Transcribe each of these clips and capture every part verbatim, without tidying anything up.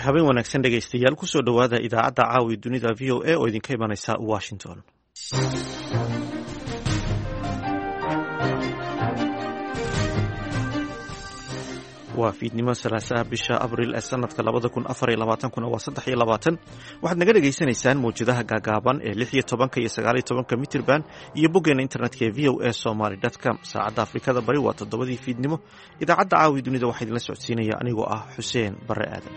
habeen wanaagsan dhegaystayaal kusoo dhowaada idaacadda caawi dunida v o a oo idinka imanaysa washington. waa fiidnimo salaasaha bisha abriil ee sanadka labada kun afar iyo labaatankuna waa saddex iyo labaatan waxaad naga dhegaysanaysaan mawjadaha gaagaaban ee lix iyo tobanka iyo sagaal iyo tobanka mitirban iyo boggeena internetka ee v o a somaly dot com. saacadda afrikada bari waa toddobadii fiidnimo. idaacadda caawi dunida waxaa idinla socodsiinaya anigoo ah xuseen bare aadan.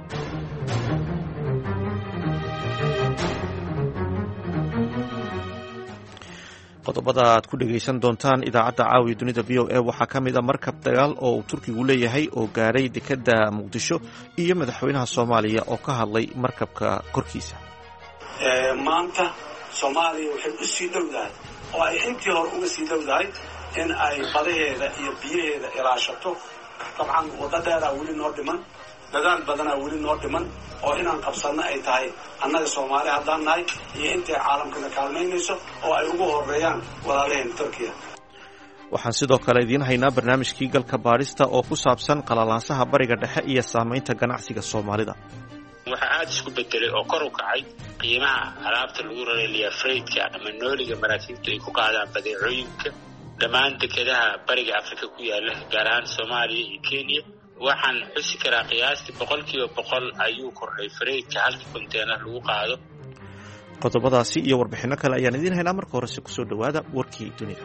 qodobada aad ku dhegaysan doontaan idaacadda caawi dunida v o a waxaa ka mid a markab dagaal oo uu turkigu leeyahay oo gaaray dekedda muqdisho iyo madaxweynaha soomaaliya oo ka hadlay markabka korkiisa. maanta soomaaliya waxay u sii dhowdahay oo ay intii hore uga sii dhowdahay in ay badaheeda iyo biyaheeda ilaashato. dabcan waddo dheeraa weli noo dhiman, dadaal badanaa weli noo dhiman oo inaan qabsanno ay tahay annaga soomaali haddaan nahay iyo intay caalamkana kaalmaynayso oo ay ugu horeeyaan walaalaheen turkiya. waxaan sidoo kale idiin haynaa barnaamijkii galka baadhista oo ku saabsan qalalaasaha bariga dhexe iyo saamaynta ganacsiga soomaalida. waxaa aada isku bedelay oo kor u kacay qiimaha alaabta lagu rareliya freydka ama nooliga maraakiibtu ay ku qaadaan badeecooyinka dhammaan dekedaha bariga afrika ku yaala gaar ahaan soomaaliya iyo kenya. waxaan xusi karaa qiyaastii boqol kiiba boqol ayuu kordhay freydka halkii konteenar lagu qaado. qodobadaasi iyo warbixinno kale ayaan idiin haynaa. marka horese kusoo dhowaada warkii dunida.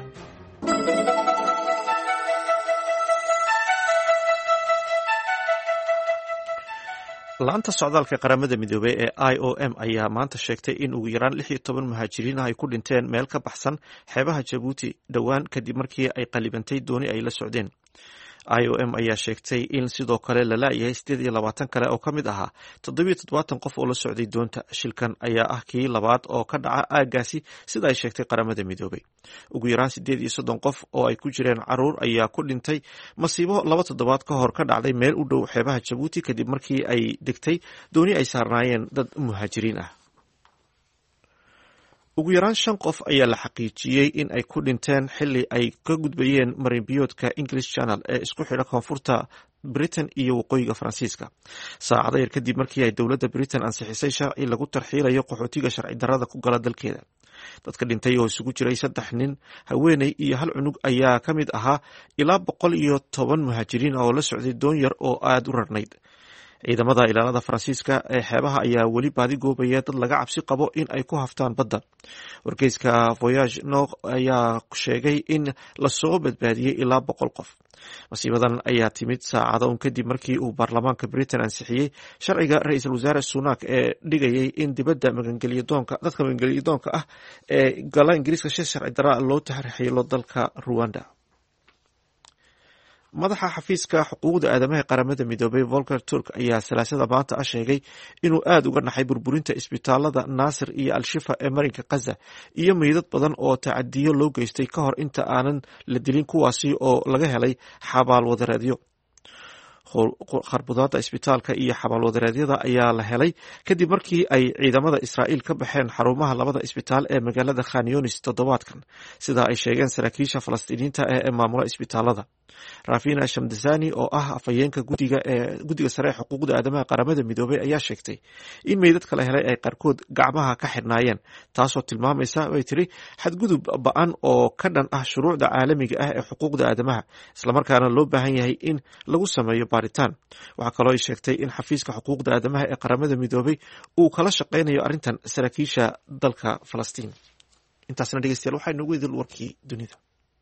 la-anta socdaalka qaramada midoobey ee i o m ayaa maanta sheegtay in ugu yaraan lix iyo toban muhaajiriin ah ay ku dhinteen meel ka baxsan xeebaha jabuuti dhowaan kadib markii ay qalibantay dooni ay la socdeen. i o m ayaa sheegtay in sidoo kale la laayahay siddeed iyo labaatan kale oo ka mid ahaa toddobiyo toddobaatan qof oo la socday doonta. shilkan ayaa ah kii labaad oo ka dhaca aaggaasi sida ay sheegtay qaramada midoobey. ugu yaraan siddeed iyo soddon qof oo ay ku jireen caruur ayaa ku dhintay masiibo laba toddobaad ka hor ka dhacday meel u dhow xeebaha jabuuti kadib markii ay degtay dooni ay saarnaayeen dad muhaajiriin ah. ugu yaraan shan qof ayaa la xaqiijiyey in ay ku dhinteen xilli ay ka gudbayeen marinbiyoodka english channel ee isku xidha koonfurta britain iyo waqooyiga faransiiska saacado yar kadib markii ay dowladda britain ansixisay sharci lagu tarxiilayo qaxootiga sharci darrada ku gala dalkeeda. dadka dhintay oo isugu jiray saddex nin, haweeney iyo hal cunug ayaa ka mid ahaa ilaa boqol iyo toban muhaajiriin oo la socday doon yar oo aada u rarnayd. ciidamada ilaalada faransiiska ee xeebaha ayaa weli baadi goobaya dad laga cabsi qabo in ay ku haftaan badda. wargeyska voyage nog ayaa sheegay in lasoo badbaadiyey ilaa boqol qof. masiibadan ayaa timid saacado un kadib markii uu baarlamaanka britain ansixiyey sharciga ra-iisul wasaare sunak ee dhigayay in dibadda magangelyadoonka dadka magangelyadoonka ah ee gala ingiriiska si sharci darra loo taxriixilo dalka ruwanda. madaxa xafiiska xuquuqda aadamaha qaramada midoobey volker turk ayaa salaasada maanta ah sheegay inuu aada uga naxay burburinta isbitaalada naasir iyo al-shifa ee marinka khaza iyo meydad badan oo tacadiyo loo geystay ka hor inta aanan la dilin kuwaasi oo laga helay xabaal wadareedyo. kharbudaada isbitaalka iyo xabaal wadareedyada ayaa la helay kadib markii ay ciidamada israa'iil ka baxeen xarumaha labada isbitaal ee magaalada khan yunis toddobaadkan sida ay sheegeen saraakiisha falastiiniinta ee maamula isbitaalada. rafina shamdasani oo ah afhayeenka gudiga ee guddiga sare ee xuquuqda aadamaha qaramada midoobey ayaa sheegtay in meydadka la helay ay qaarkood gacmaha ka xidhnaayeen taasoo tilmaamaysa bay tiri xadgudub ba-an oo ka dhan ah shuruucda caalamiga ah ee xuquuqda aadamaha islamarkaana loo baahan yahay in lagu sameeyo baaritaan. waxaa kaloo ay sheegtay in xafiiska xuquuqda aadamaha ee qaramada midoobey uu kala shaqaynayo arrintan saraakiisha dalka falastiin. intaasna dhegeystayaal waxaa inoogu idil warkii dunida.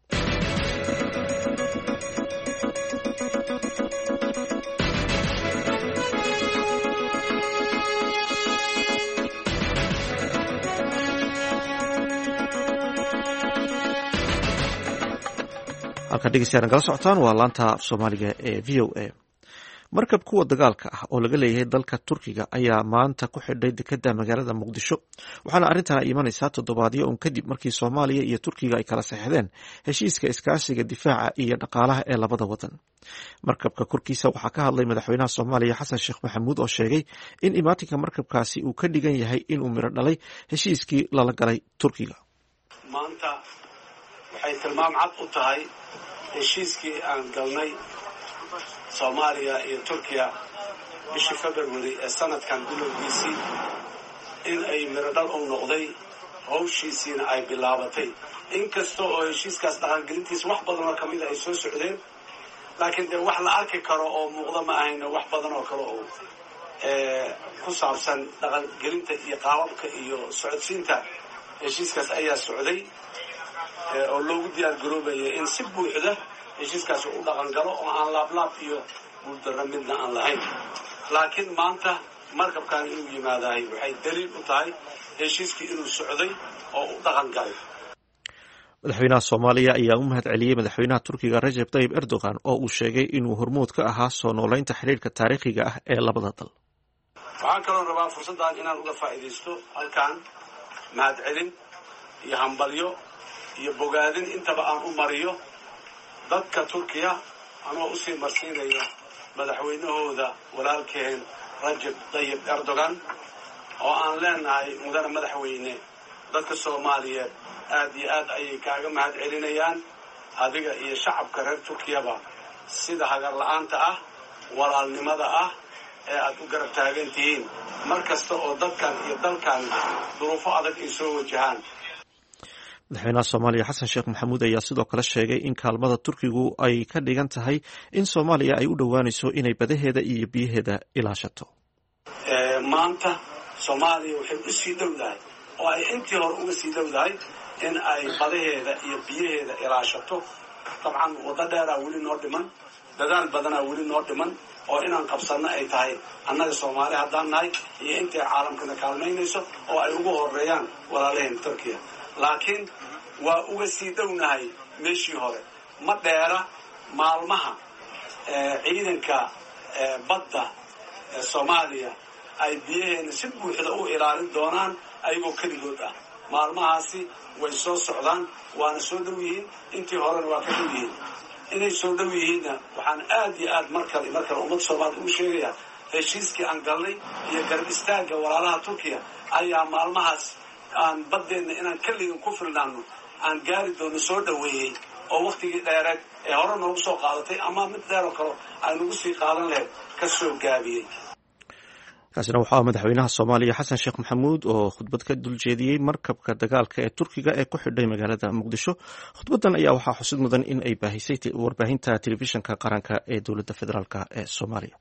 halkaa dhegeystayaal nagala socotaan waa laanta af soomaaliga ee v o a. markab kuwa dagaalka ah oo laga leeyahay dalka turkiga ayaa maanta ku xidhay dekedda magaalada muqdisho waxaana arrintan ay imanaysaa toddobaadyo un kadib markii soomaaliya iyo turkiga ay kala saxeixdeen heshiiska iskaashiga difaaca iyo dhaqaalaha ee labada wadan. markabka korkiisa waxaa ka hadlay madaxweynaha soomaaliya xasan sheekh maxamuud oo sheegay in imaatinka markabkaasi uu ka dhigan yahay inuu miro dhalay heshiiskii lala galay turkiga. maanta waxay tilmaam cad u tahay heshiiskii aan galnay soomaaliya iyo turkiya bishii february ee sanadkan bilowgiisii in ay miradhal u noqday hawshiisiina ay bilaabatay inkasta oo heshiiskaas dhaqangelintiisa wax badan oo kamid ay soo socdeen laakiin dee wax la arki karo oo muuqda ma ahayna wax badan oo kale oo ku saabsan dhaqangelinta iyo qaababka iyo socodsiinta heshiiskaas ayaa socday oo loogu diyaar garoobaya in si buuxda heshiiskaas u dhaqan galo oo aan laablaab iyo guuldarro midna aan lahayn laakiin maanta markabkan inuu yimaadahay waxay daliil u tahay heshiiskii inuu socday oo u dhaqan galay madaxweynaha soomaaliya ayaa u mahad celiyey madaxweynaha turkiga Recep Tayyip Erdogan oo uu sheegay inuu hormuud ka ahaa soo noolaynta xiriirka taariikhiga ah ee labada dal waxaan kaloo rabaa fursaddan inaan uga faa'iidaysto halkan mahad celin iyo hambalyo iyo bogaadin intaba aan u mariyo dadka Turkiya anoo usii marsiinaya madaxweynahooda walaalkeen Recep Tayyip Erdogan oo aan leenahay mudane madaxweyne dadka Soomaaliyeed aad iyo aad ayay kaaga mahad celinayaan adiga iyo shacabka reer Turkiyaba sida hagar la'aanta ah walaalnimada ah ee aad u garab taagan tihiin mar kasta oo dadkan iyo dalkan duruufo adag ay soo wajahaan madaxweynaha Soomaaliya Xasan Sheekh Maxamuud ayaa sidoo kale sheegay in kaalmada Turkigu ay ka dhigan tahay in Soomaaliya ay u dhawaanayso inay badaheeda iyo biyaheeda ilaashato ee maanta Soomaaliya waxay u sii dhowdahay oo ay intii hore uga sii dhowdahay in ay badaheeda iyo biyaheeda ilaashato dabcan wada dheer weli noo dhiman dadaal badan weli noo dhiman oo inaan qabsano ay tahay annaga Soomaali haddaan nahay iyo intay caalamkana kaalmaynayso oo ay ugu horeeyaan walaalaheen Turkiya laakiin waa uga sii dhownahay meeshii hore ma dheera maalmaha ciidanka badda Soomaaliya ay biyaheena si buuxda u ilaalin doonaan ayagoo keligood ah maalmahaasi way soo socdaan waana soo dhow yihiin intii horena waa ka dhow yihiin inay soo dhow yihiinna waxaan aad iyo aad markale markale ummad Soomaaliyeed u sheegayaa heshiiskii aan galnay iyo garab istaagga walaalaha Turkiya ayaa maalmahaas aan baddeena inaan keligan ku filnaano aan gaari doono soo dhaweeyey oo waqtigii dheereed ee hore noogu soo qaadatay ama mid dheer oo kale ay nagu sii qaadan lahayd ka soo gaabiyey kaasina waxaa madaxweynaha Soomaaliya Xasan Sheekh Maxamuud oo khudbad ka dul jeediyey markabka dagaalka ee Turkiga ee ku xidhay magaalada Muqdisho khudbadan ayaa waxaa xusid mudan in ay baahisay warbaahinta telefishinka qaranka ee dowladda federaalk ee Soomaaliya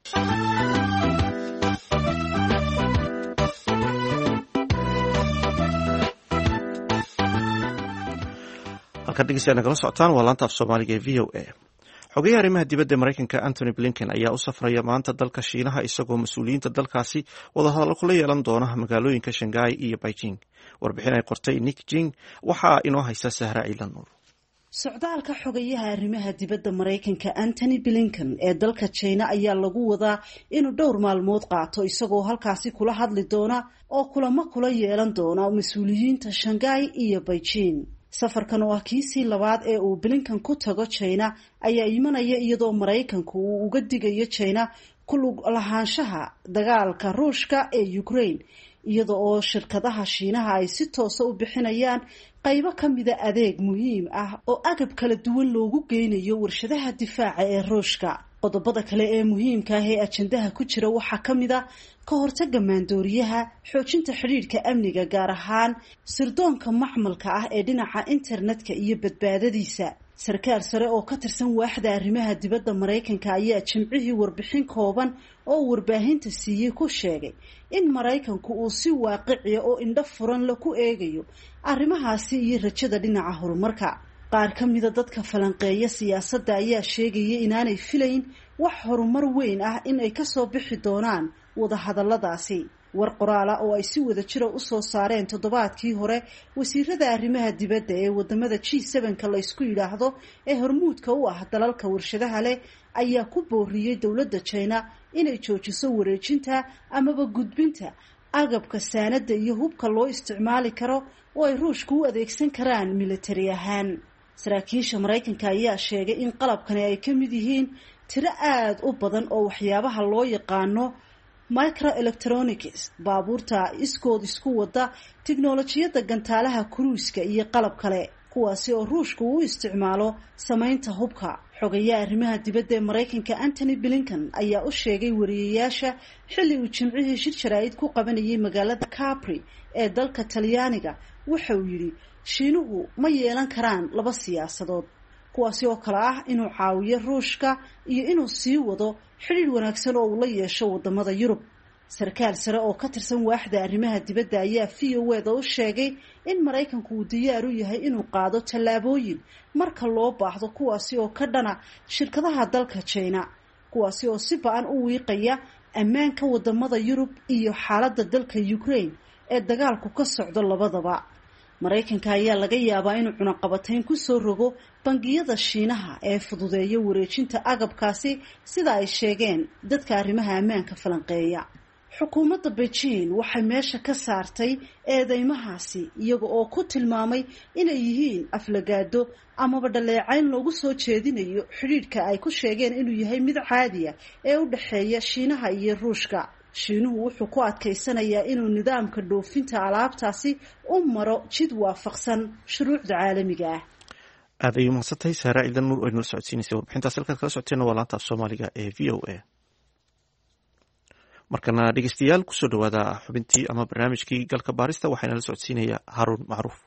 halka dhegeystayaal nagala socotaan waa laanta af Soomaaliga ee V O A xogayaha arrimaha dibadda Mareykanka Anthony Blinken ayaa u safraya maanta dalka Shiinaha isagoo mas'uuliyiinta dalkaasi wadahadallo kula yeelan doona magaalooyinka Shanghai iyo Beijing warbixin ay qortay Nick Jing waxaa inoo haysa Sahra Ciilan Nuur socdaalka xogayaha arrimaha dibadda Mareykanka Anthony Blinken ee dalka China ayaa lagu wadaa inuu dhowr maalmood qaato isagoo halkaasi kula hadli doona oo kulamo kula yeelan doona mas'uuliyiinta Shanghai iyo Beijing safarkan oo ah kiisii labaad ee uu Blinken ku tago China ayaa imanaya iyadoo Mareykanku uu uga digayo China ku lug lahaanshaha dagaalka Ruushka ee Ukraine iyada oo shirkadaha Shiinaha ay si toos ah u bixinayaan qaybo kamid ah adeeg muhiim ah oo agab kala duwan loogu geynayo warshadaha difaaca ee Ruushka qodobada kale ee muhiimka ah ee ajandaha ku jira waxaa kamid ah ka hortagga maandooriyaha xoojinta xiriirka amniga gaar ahaan sirdoonka macmalka ah ee dhinaca internetka iyo badbaadadiisa sarkaal sare oo ka tirsan waaxda arrimaha dibadda Mareykanka ayaa jimcihii warbixin kooban oo warbaahinta siiyay ku sheegay in Mareykanku uu si waaqici ah oo indho furan la ku eegayo arrimahaasi iyo rajada dhinaca horumarka qaar ka mid ah dadka falanqeeya siyaasadda ayaa sheegaya inaanay filayn wax horumar weyn ah in ay ka soo bixi doonaan wada hadalladaasi war qoraal ah oo ay si wada jira u soo saareen toddobaadkii hore wasiirada arrimaha dibadda ee wadamada G seven ka la isku yiraahdo ee hormuudka u ah dalalka warshadaha leh ayaa ku booriyay dowladda China inay joojiso wareejinta amaba gudbinta agabka saanada iyo hubka loo isticmaali karo oo ay Ruushku u adeegsan karaan military ahaan saraakiisha Mareykanka ayaa sheegay in qalabkani ay ka mid yihiin tiro aad u badan oo waxyaabaha loo yaqaano microelectronics baabuurta iskood isku wada tiknoolajiyada gantaalaha cruiska iyo qalab kale kuwaasi oo Ruushku u isticmaalo samaynta hubka xogayaha arrimaha dibadda ee Mareykanka Antony Blinken ayaa u sheegay wariyeyaasha xilli uu jimcihii shir jaraa'id ku qabanayay magaalada Capri ee dalka Talyaaniga waxa uu yiri Shiinuhu ma yeelan karaan laba siyaasadood kuwaasi oo kala ah inuu caawiyo Ruushka iyo inuu sii wado xiriir wanaagsan oo uu la yeesho wadamada Yurub. sarkaal sare oo ka tirsan waaxda arrimaha dibadda ayaa V O A da u sheegay in Mareykanku uu diyaar u yahay inuu qaado tallaabooyin marka loo baahdo kuwaasi oo ka dhana shirkadaha dalka China kuwaasi oo si ba'an u wiiqaya ammaanka wadamada Yurub iyo xaaladda dalka Ukraine ee dagaalku ka socdo labadaba. Mareykanka ayaa laga yaabaa inuu cunaqabatayn ku soo rogo bangiyada Shiinaha ee fududeeya wareejinta agabkaasi sida ay sheegeen dadka arrimaha ammaanka falanqeeya. xukuumadda Beijing waxay meesha ka saartay eedeymahaasi iyaga oo ku tilmaamay inay yihiin aflagaado amaba dhaleecayn loogu soo jeedinayo xiriirka ay ku sheegeen inuu yahay mid caadi ah ee u dhaxeeya Shiinaha iyo Ruushka. Shiinuhu wuxuu ku adkaysanayaa inuu nidaamka dhoofinta alaabtaasi u maro jid waafaqsan shuruucda caalamiga ah. aad ayuu mahadsantahay Saara Ciidan Nuur oo inoo socodsiinaysa warbixintaas halkaad kala socoteen waa laanta af Soomaaliga ee V O A. markana dhegeystayaal kusoo dhawaada xubintii ama barnaamijkii galka baarista waxaana la socodsiinaya Haruun Macruuf.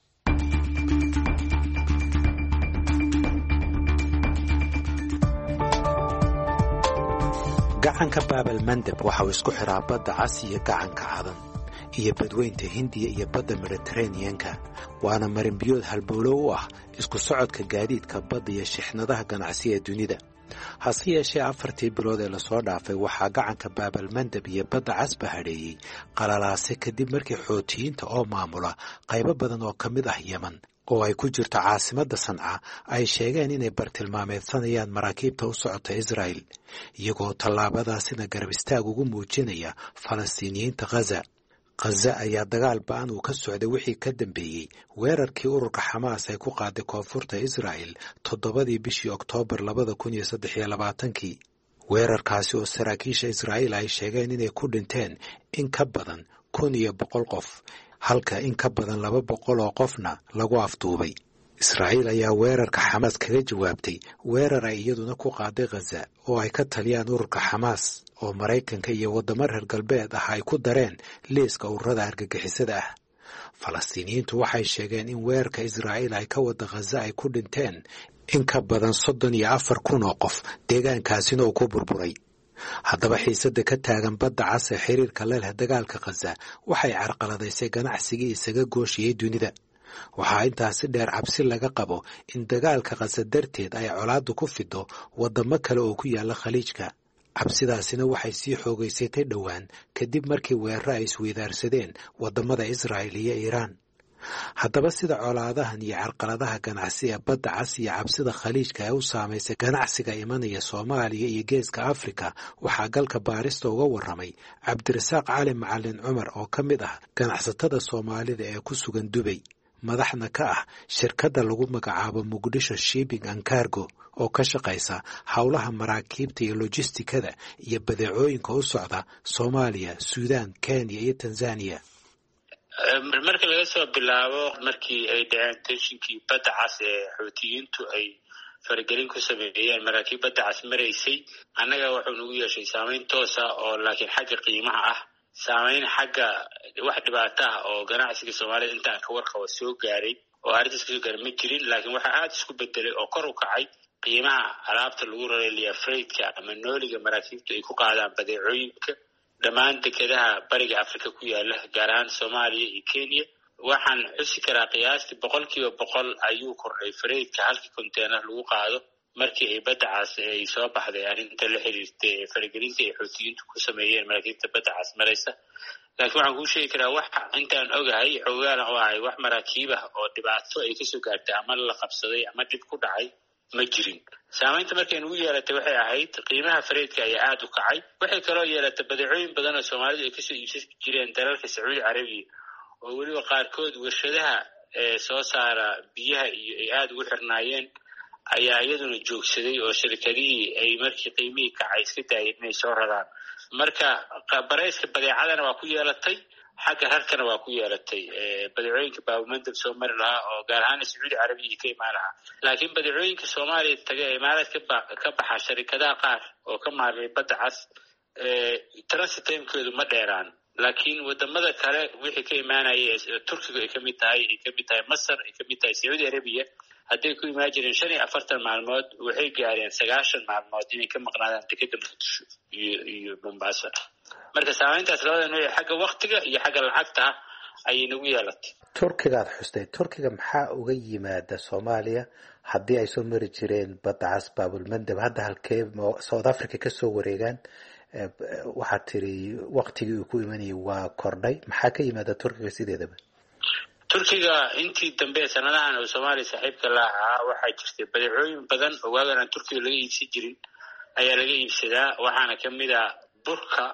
gacanka Baabal Mandab waxa uu isku xiraa badda Cas iyo gacanka Cadan iyo badweynta Hindiya iyo badda Mediterranean-ka waana marin biyood halbowlo u ah isku socodka gaadiidka badda iyo shixnadaha ganacsi ee dunida. hase yeeshee afartii bilood ee lasoo dhaafay waxaa gacanka Baabal Mandab iyo badda Cas bahadheeyey qalalaase kadib markii Xuutiyiinta oo maamula qaybo badan oo ka mid ah Yemen oo ay ku jirto caasimadda Sanca ay sheegeen inay bartilmaameedsanayaan maraakiibta u socota Israel iyagoo tallaabadaasina garab istaag ugu muujinaya Falastiiniyiinta Gaza. Gaza ayaa dagaal ba'an uu ka socday wixii ka dambeeyey weerarkii ururka Xamaas ay ku qaaday koonfurta Israel toddobadii bishii Oktoobar labada kun iyo saddex iyo labaatankii. weerarkaasi oo saraakiisha Israel ay sheegeen inay ku dhinteen in ka badan kun iyo boqol qof halka in ka badan laba boqol oo qofna lagu afduubay. Israel ayaa weerarka Xamaas kaga jawaabtay weerar ay iyaduna ku qaaday Gaza oo ay ka taliyaan ururka Xamaas oo Mareykanka iyo wadamo reer galbeed ah ay ku dareen liiska ururada argagixisada ah. Falastiiniyiintu waxay sheegeen in weerarka Israel ay ka wada Gaza ay ku dhinteen in ka badan soddon iyo afar kun oo qof deegaankaasina uu ku burburay. haddaba xiisada ka taagan badda Cas ee xiriirka la leh dagaalka Gaza waxay carqaladaysay ganacsigii isaga gooshiyey dunida. waxaa intaasi dheer cabsi laga qabo in dagaalka Gaza darteed ay colaaddu ku fido wadamo kale oo ku yaala khaliijka. cabsidaasina waxay sii xoogaysatay dhowaan kadib markii weeraro ay isweydaarsadeen wadamada Israel iyo Iiraan. haddaba sida colaadahan iyo carqaladaha ganacsi ee badda Cas iyo cabsida khaliijka ay u saamaysay ganacsiga imanaya Soomaaliya iyo geeska Afrika waxaa galka baarista uga waramay Cabdirasaaq Cali Macalin Cumar oo ka mid ah ganacsatada Soomaalida ee ku sugan Dubai madaxna ka ah shirkadda lagu magacaabo Muqdisho Shipping and Cargo oo ka shaqaysa howlaha maraakiibta iyo logistikada iyo badeecooyinka u socda Soomaaliya, Suudaan, Kenya iyo Tanzania. marka laga soo bilaabo markii ay dhaceen tensionkii badda Cas ee Xuutiyiintu ay faragelin ku sameeyeen maraakiib badda Cas maraysay annaga wuxuu nagu yeeshay saameyn toos ah oo laakiin xagga qiimaha ah saameyn xagga wax dhibaato ah oo ganacsiga Soomaalida intaan ka warqabo soo gaaray oo arrintaas ka gaaray ma jirin laakiin waxa aad isku bedelay oo kor u kacay qiimaha alaabta lagu rareliya freydka ama nooliga maraakiibtu ay ku qaadaan badeecooyinka dhammaan dekedaha bariga Afrika ku yaala gaar ahaan Soomaaliya iyo Kenya. waxaan xusi karaa qiyaastii boqolkiiba boqol ayuu kordhay freydka halkii container lagu qaado markii ay badda Cas ay soo baxday arrinta la xiriirtay faragelinta ay Xuutiyiintu ku sameeyeen maraakiibta badda Cas maraysa. laakiin waxaan kuu sheegi karaa wax intaan ogahay xoogaana oo ahay wax maraakiib ah oo dhibaato ay kasoo gaartay ama la qabsaday ama dhib ku dhacay ma jirin. saamaynta markay nagu yeelatay waxay ahayd qiimaha freydka ayaa aad u kacay. waxay kaloo yeelatay badeecooyin badan oo Soomaalidu ay kasoo iibsan jireen dalalka Sacuudi Carabiya oo weliba qaarkood warshadaha ee soo saara biyaha iyo ay aad ugu xirnaayeen ayaa iyaduna joogsaday oo shirkadihii ay markii qiimihii kacay iska daayeen inay soo radaan. marka barayska badeecadana waa ku yeelatay xagga rarkana waa ku yeelatay badeecooyinka baabumandab soo mari lahaa oo gaar ahaan sacuudi carabiya ka imaan lahaa laakiin badeecooyinka soomaaliya taga ee imaaraad ka baxa sharikadaha qaar oo ka maarmay badda cas transit timekoodu ma dheeraan laakiin wadamada kale wixii ka imaanaya turkiga ay kamid tahay ay kamid tahay masar ay kamid tahay sacuudi arabiya hadday ku imaan jireen shan iyo afartan maalmood waxay gaareen sagaashan maalmood inay ka maqnaadaan dekeda muqdisho iyo iyo mombasa marka saamayntaas labada nooc xagga waktiga iyo xagga lacagta ayay nagu yeelatay. turkigaad xustay turkiga maxaa uga yimaada soomaaliya haddii ay soo mari jireen badda cas baabulmandab hadda halkee south africa kasoo wareegaan waxaad tiri waktigii uu ku imanayay waa kordhay maxaa ka yimaada turkiga sideedaba? turkiga intii dambe sanadahan oo soomaaliya saaxiibka la ahaa waxaa jirtay badeecooyin badan oo waagan aan turkiga laga iibsan jirin ayaa laga iibsadaa waxaana kamid ah burka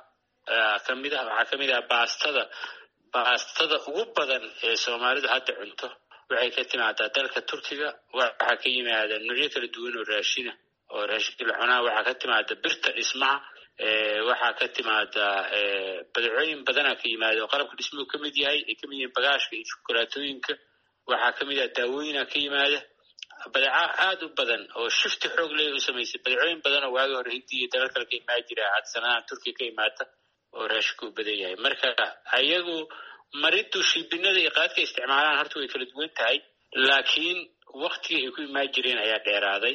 kamid ah waxaa kamid ah baastada baastada ugu badan ee soomaalidu hadda cunto waxay ka timaadaa dalka turkiga waxaa ka yimaada noocyo kala duwan oo raashina oo raashinka la cunaa waxaa ka timaada birta dhismaha waxaa ka timaada badeecooyin badana ka yimaada oo qalabka dhismuhu ka mid yahay ay kamid yihiin bagaashka iyo shukulaatooyinka waxaa kamid ah daawooyina ka yimaada badeeca aada u badan oo shifti xoog leh u samaysay badeecooyin badan oo waagi hore hindiya dalal kale ka imaan jira had sanadahan turkiya ka imaata oo raashinku u badan yahay marka ayagu maridu shiibinada iyo qaadka isticmaalaan horta way kala duwan tahay laakiin waktiga ay ku imaan jireen ayaa dheeraaday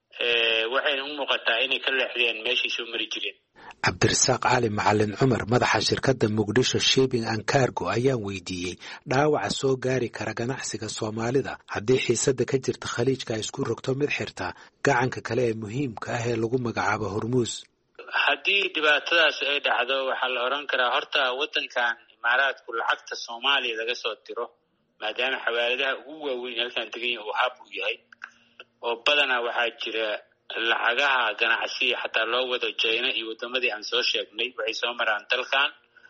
waxayna u muuqataa inay ka leexdeen meeshay soo mari jireen. cabdirasaaq cali macalin cumar madaxa shirkadda muqdisho shipping and cargo ayaan weydiiyey dhaawaca soo gaari kara ganacsiga soomaalida haddii xiisada ka jirta khaliijka ay isku rogto mid xirta gacanka kale ee muhiimka ah ee lagu magacaabo hormuus. haddii dhibaatadaas ay dhacdo waxaa la oran karaa horta waddankan imaaraadku lacagta soomaaliya laga soo diro maadaama xawaaladaha ugu waaweyn halkan degan uu hab u yahay oo badanaa waxaa jira lacagaha ganacsiga xataa loo wado China iyo wadamadii aan soo sheegnay waxay soo maraan dalkan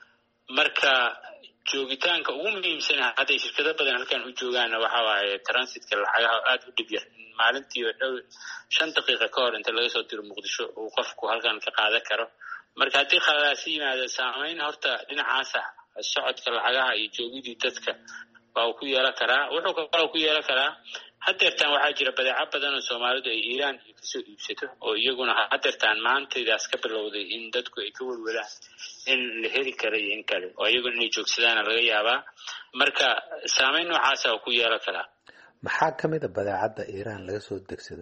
marka joogitaanka ugu muhiimsan hadday shirkado badan halkan u joogaana waxa waaye transitka lacagaha aad u dhib yar maalintii dhow shan daqiiqo ka hor inta laga soo diro muqdisho uu qofku halkan ka qaadan karo marka haddii khalaasi yimaado saamayn horta dhinacaasa socodka lacagaha iyo joogidii dadka waa ku yeelan karaa wuxuu kaloo ku yeelan karaa haddeertaan waxaa jira badeeco badan oo soomaalidu ay iiraan iyo kasoo iibsato oo iyaguna haddeertaan maantaydaas ka bilowday in dadku ay ka welwelaan in la heli kara iyo in kale oo iyaguna inay joogsadaana laga yaabaa marka saamayn noocaasa oo ku yeelan karaa. maxaa kamid a badeecadda iiraan laga soo degsado?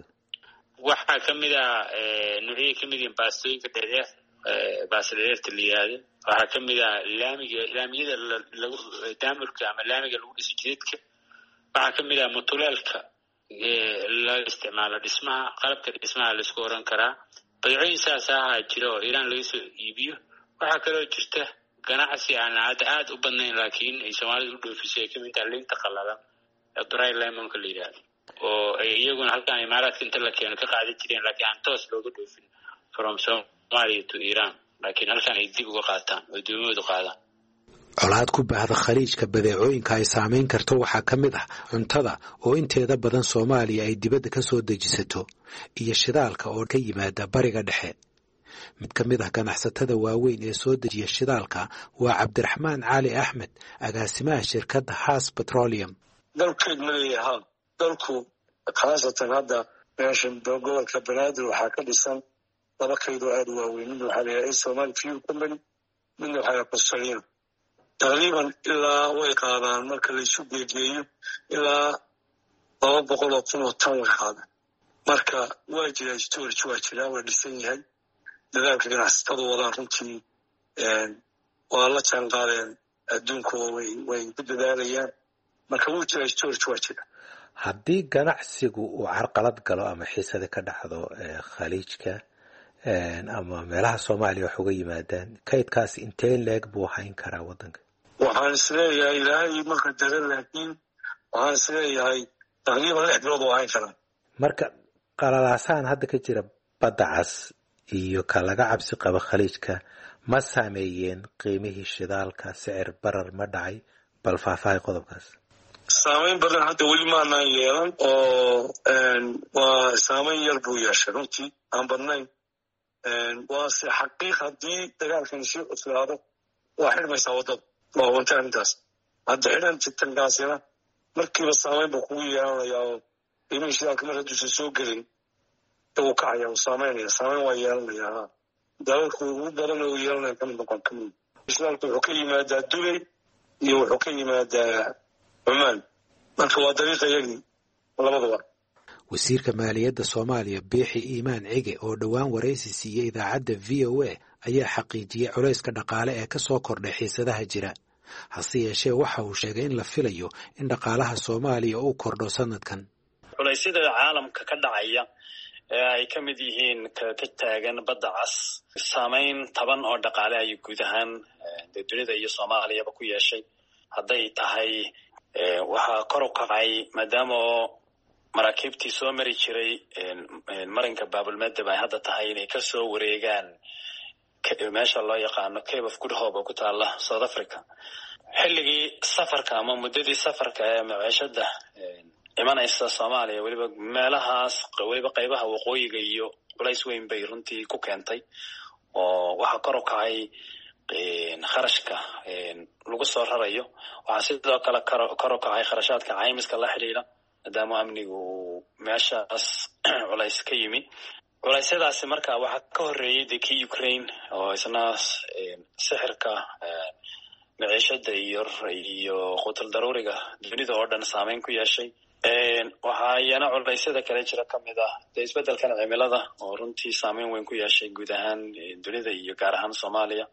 waxaa kamid a noocyay kamid yihiin baastooyinka dheereer baasta dheereerta la yihahdo waxaa kamid a laamiga laamiyada lagu daamurka ama laamiga lagu dhiso jidadka waxaa kamid ah mutuleelka laga isticmaalo dhismaha qalabka dhismaha laisku oran karaa badeecooyin saas ahaa jira oo iiraan laga soo iibiyo waxaa kaloo jirta ganacsi aan hadda aada u badnayn laakiin ay soomaalida u dhoofiso ay kamid tahay liinta qallalan ee dry lemonka la yidhahdo oo ay iyaguna halkan imaaraadka inta la keeno ka qaadan jireen laakiin aan toos looga dhoofin from Somalia to Iran laakiin halkan ay dib uga qaataan oo doomiyadu qaadaan. colaad ku baahda khaliijka badeecooyinka ay saamayn karto waxaa ka mid ah cuntada oo inteeda badan soomaaliya ay dibadda ka soo dejisato iyo shidaalka oo ka yimaada bariga dhexe. mid ka mid ah ganacsatada waaweyn ee soo dejiya shidaalka waa cabdiraxmaan cali axmed agaasimaha shirkadda haas petroleum. dalkeed maleeyahaa dalku khaasatan hadda meeshan gobolka banaadir waxaa ka dhisan laba kaydoo aada u waaweyn mid waxaa layahay Somali Fuel Company midna waxaa layahay Australia taqriiban ilaa way qaadaan marka la isu geegeeyo ilaa laba boqol oo kun oo tan way qaadaan marka waa jira storage waa jira waa dhisan yahay dadaalka ganacsatada wadaan runtii waa la jaan qaadeen adduunku way way ku dadaalayaan marka wuu jira storage waa jira. haddii ganacsigu uu carqalad galo ama xiisada ka dhacdo khaliijka ama meelaha soomaaliya wax uga yimaadaan kaydkaas intee leeg buu hayn karaa waddanka? waxaan isleeyahay ilaahay marka dare laakiin waxaan isleeyahay taqriiban lix bilood oo hayn karaa. marka qalalaasahan hadda ka jira badda cas iyo ka laga cabsi qaba khaliijka ma saameeyeen qiimihii shidaalka sicir barar ma dhacay bal faahfaahay qodobkaas. saamayn badan hadda weli maanaan yeelan oo waa saamayn yar buu yeeshay runtii aan badnayn waase xaqiiq haddii dagaalkan sii cuslaado waa xirmaysaa waddada waa wanta arrintaas hadda xidhan titankaasina markiiba saamayn buu kugu yeelanayaa oo qiimihii shidaalka mar hadduusan soo gelin uu kacaya uu saamaynaya saamayn waa yeelanayaa dalalku ugu badan oo yeelanaya kamid noqon kamid shidaalku wuxuu ka yimaadaa dubay iyo wuxuu ka yimaadaa cumaan marka waa dariiqa yagii labadaba. wasiirka maaliyadda soomaaliya biixi iimaan cige oo dhowaan waraysi siiyey idaacadda v o a ayaa xaqiijiyey culayska dhaqaale ee ka soo kordhay xiisadaha jira hase yeeshee waxa uu sheegay in la filayo in dhaqaalaha soomaaliya uu kordho sanadkan. culaysyada caalamka ka dhacaya ee ay ka mid yihiin ka taagan badda cas saamayn taban oo dhaqaale ay guud ahaan dee dunida iyo soomaaliyaba ku yeeshay hadday tahay waxaa kor u kacay maadaama oo maraakiibtii soo mari jiray marinka baabulmedeb ay hadda tahay inay kasoo wareegaan meesha loo yaqaano Cape of Good Hope oo ku taala South Africa. xilligii safarka ama muddadii safarka ee maciishada imanaysa Soomaaliya waliba meelahaas waliba qaybaha waqooyiga iyo culays weyn bay runtii ku keentay oo waxa kor u kacay kharashka lagu soo rarayo waxa sidoo kale kor u kacay kharashaadka caymiska la xiriira maadaama amnigu meeshaas culays ka yimi. culaysyadaasi marka waxa ka horeeyay dekii Ukraine oo isna sixirka maciishada iyo iyo qutul daruuriga dunida oo dhan saameyn ku yeeshay. waxaa iyana culaysyada kale jira kamid ah isbedelkan cimilada oo runtii saameyn weyn ku yeeshay guud ahaan dunida iyo gaar ahaan Soomaaliya.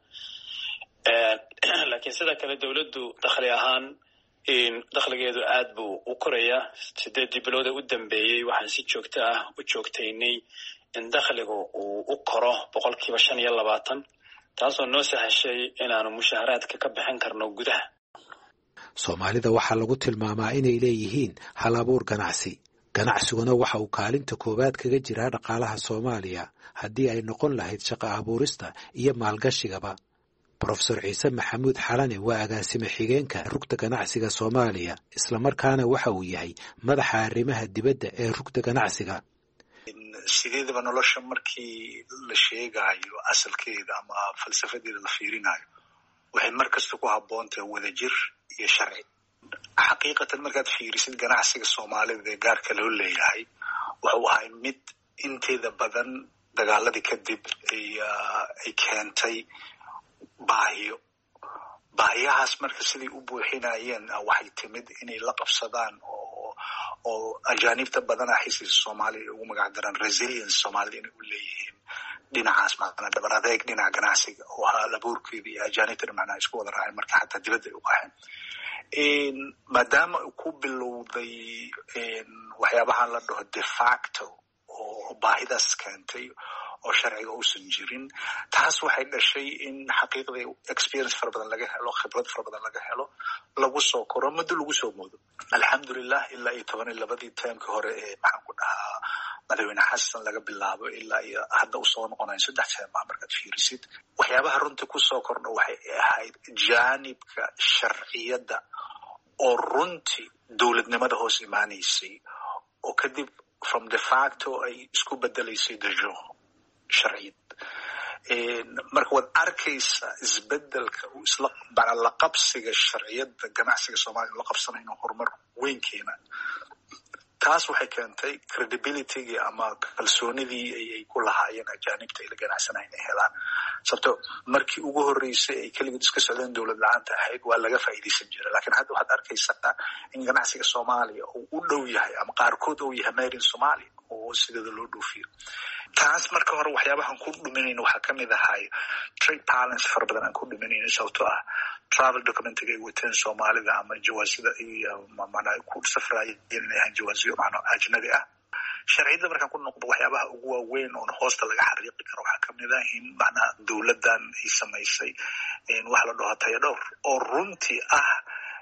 laakiin sida kale dawladdu dakhli ahaan in dakhligeedu aad buu u korayaa sideedii bilood u dambeeyay waxaan si joogto ah u joogtaynay in dakhligu uu u koro boqolkiiba shan iyo labaatan taasoo noo sahashay inaanu mushaaraadka ka bixin karno gudaha. soomaalida waxaa lagu tilmaamaa inay leeyihiin hal abuur ganacsi ganacsiguna waxa uu kaalinta koowaad kaga jiraa dhaqaalaha Soomaaliya haddii ay noqon lahayd shaqo abuurista iyo maalgashigaba. Professor Ciise Maxamuud Xalane waa agaasime xigeenka rugta ganacsiga Soomaaliya isla markaana waxa uu yahay madaxa arrimaha dibadda ee rugta ganacsiga. sideedaba nolosha markii la sheegayo asalkeeda ama falsafadeeda la fiirinayo waxay markasta ku habboontahay wadajir iyo sharci. xaqiiqatan markaad fiirisid ganacsiga Soomaalida ee gaarka loo leeyahay wuxuu ahay mid inteeda badan dagaaladii kadib ay keentay baahiyo baahiyahaas marka sidii u buuxinayeen waxay timid inay la qabsadaan oo oo ajaanibta badan ah xisiis Soomaaliya ugu magac daran resilience Soomaalida inay u leeyihiin dhinacaas macna dabar adeeg dhinaca ganacsiga oo hal abuurkeeda iyo ajaanibta macna isku wada raacay marka xataa dibadda ay u qaxeen. in maadaama ku bilowday waxyaabaha la dhaho de facto oo baahidaas keentay oo sharciga uusan jirin taas waxay dhashay in xaqiiqdii experience fara badan laga helo khibrad fara badan laga helo lagu soo koro muddo lagu soo moodo. alxamdulillah ilaa iyo toban iyo labadii taamka hore ee maxaan ku dhahaa madaxweyne xasan laga bilaabo ilaa iyo hadda u soo noqonayo saddex sano markaad fiirisid waxyaabaha runtii ku soo kordha waxay ahayd jaanibka sharciyadda oo runtii dowladnimada hoos imaanaysay oo kadib from de facto ay isku bedelaysay de jure sharciyad. marka waad arkaysaa isbedelka uu isla bana la qabsiga sharciyadda ganacsiga Soomaaliya la qabsanayno horumar weyn keena. taas waxay keentay credibility ama kalsoonidii ay ku lahaayeen ajaanibta ila ganacsanayeen ay helaan. sababtoo markii ugu horeysay ay kaligood iska socdeen dowlad la'aanta ahayd waa laga faa'iideysan jiray laakiin hadda waxaad arkaysaa in ganacsiga Soomaaliya uu u dhow yahay ama qaarkood uu yahay made in Somalia oo sidoo loo dhoofiyo. taas marka hore waxyaabahan ku dhuminayna waxaa kamid ahay trade balance fara badan aan ku dhuminayna sababtoo ah travel documentiga ay wateen Soomaalida ama jawaasida iyo maana ku safrayeen inay ahaan jawaasiyo maana ajnabi ah. sharciyada markaan ku noqdo waxyaabaha ugu waaweyn oo hoosta laga xariiqi karo waxaa kamid ah in maana dowladdan ay samaysay in wax la dhaho tayo dhowr oo runtii ah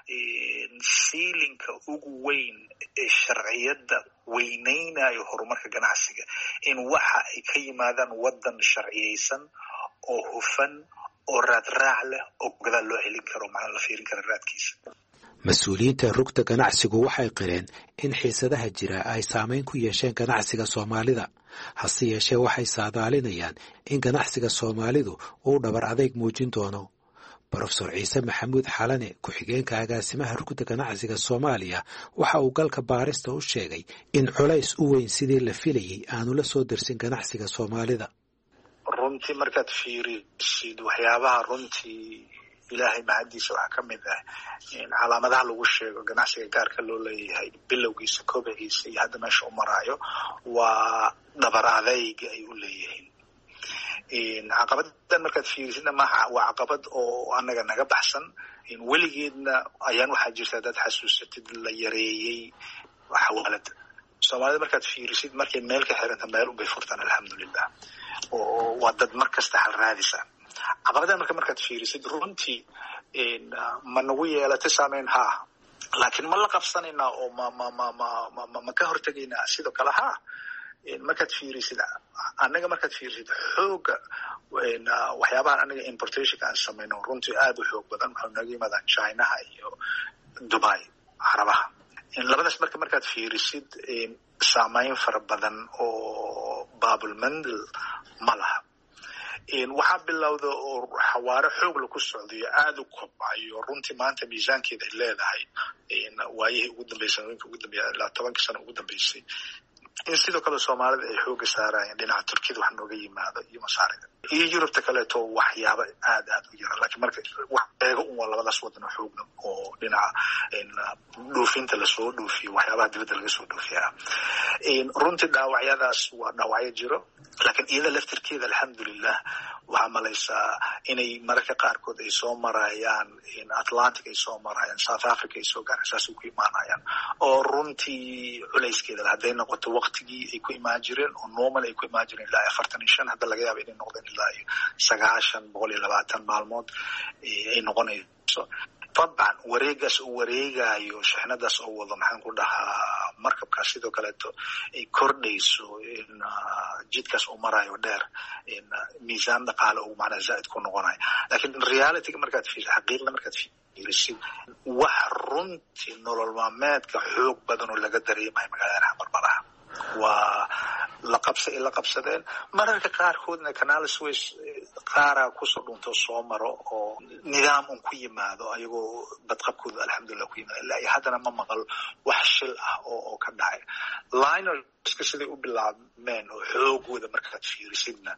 siilinka ugu weyn ee sharciyada weyneynayo horumarka ganacsiga in waxa ay ka yimaadaan wadan sharciyeysan oo hufan oo raad raac leh oo gadaal loo celin karo macna la fiirin karo raadkiisa. mas-uuliyiinta rugta ganacsigu waxay qireen in xiisadaha jira ay saameyn ku yeesheen ganacsiga Soomaalida hase yeeshee waxay saadaalinayaan in ganacsiga Soomaalidu uu dhabar adeeg muujin doono. brofesor ciise maxamuud xalane ku-xigeenka agaasimaha rugda ganacsiga soomaaliya waxa uu galka baarista u sheegay in culays u weyn sidii la filayey aanu la soo dersin ganacsiga soomaalida runtii markaad fiirisid waxyaabaha runtii ilaahay mahadiisa waxaa ka mid ah calaamadaha lagu sheego ganacsiga gaarka loo leeyahay bilowgiisa kobciisa iyo hadda meesha u maraayo waa dhabar adayga ay u leeyihiin caqabadan markaad fiirisidna maaha waa caqabad oo anaga naga baxsan weligeedna ayaan waxaa jirta dad xasuusatid la yareeyey xawaalada soomaalida markaad fiirisid markay meel ka xiranta meel unbay furtaan alxamdulilah oo waa dad mar kasta hal raadisa caqabadan marka markaad fiirisid runtii ma nagu yeelatay saameyn haa laakiin ma la qabsanaynaa oo ma ma ma ma ma ma ka hortegaynaa sidoo kale haa markaad fiirisid anaga markaad fiirisid xooga waxyaabahan anaga importationka aan samayno runtii aad u xoog badan waxaa naga yimaadaan chinaha iyo dubai carabaha labadaas marka markaad fiirisid saameyn fara badan oo babulmandel ma laha waxaa bilowda oo xawaaro xoog laku socdayo aada u kobcayo runtii maanta miisaankeeda ay leedahay waayihii ugu dambeysay ninka ugu dambeeya ilaa tobankii sano ugu dambeysay in sidoo kale soomaalida ay xooga saarayeen dhinaca turkiyada wax nooga yimaado iyo masaarida iyo yurubta kaleeto waxyaaba aad aad u yara laakiin marka wax eega un waa labadaas wadan oo xoogna oo dhinaca dhoofinta lasoo dhoofiyo waxyaabaha dibadda laga soo dhoofiyaa runtii dhaawacyadaas waa dhaawacyo jiro laakiin iyada laftirkeeda alxamdulilah waxaa malaysaa inay mararka qaarkood ay soo marayaan atlantic ay soo marayaan south africa ay soo gaaraan saasay ku imaanayaan oo runtii culayskeeda hadday noqoto waqtigii ay ku imaan jireen oo normal ay ku imaan jireen ilaa afartan iyo shan hadda laga yaaba inay noqdeen ilaa iyo sagaashan boqol iyo labaatan maalmood ay noqonayso dabcan wareegaas uu wareegayo shixnadaas oo wado maxaan ku dhahaa markabkaas sidoo kaleeto ay kordhayso in jidkaas uu marayo dheer in miisaan dhaqaale uu macnaa zaa'id ku noqonayo laakiin realityga markaad fiirisid xaqiiqda markaad fiirisid wax runtii nolol maalmeedka xoog badan oo laga dareemayo magaalada xamarbalaha waa la qabsa ay la qabsadeen mararka qaarkoodna canal Suez qaara kusoo dhunto soo maro oo nidaam un ku yimaado ayagoo badqabkooda alxamdulilah ku yimaado ilaa iyo haddana ma maqal wax shil ah oo oo ka dhacay linerska siday u bilaabmeen oo xoogooda markaad fiirisidna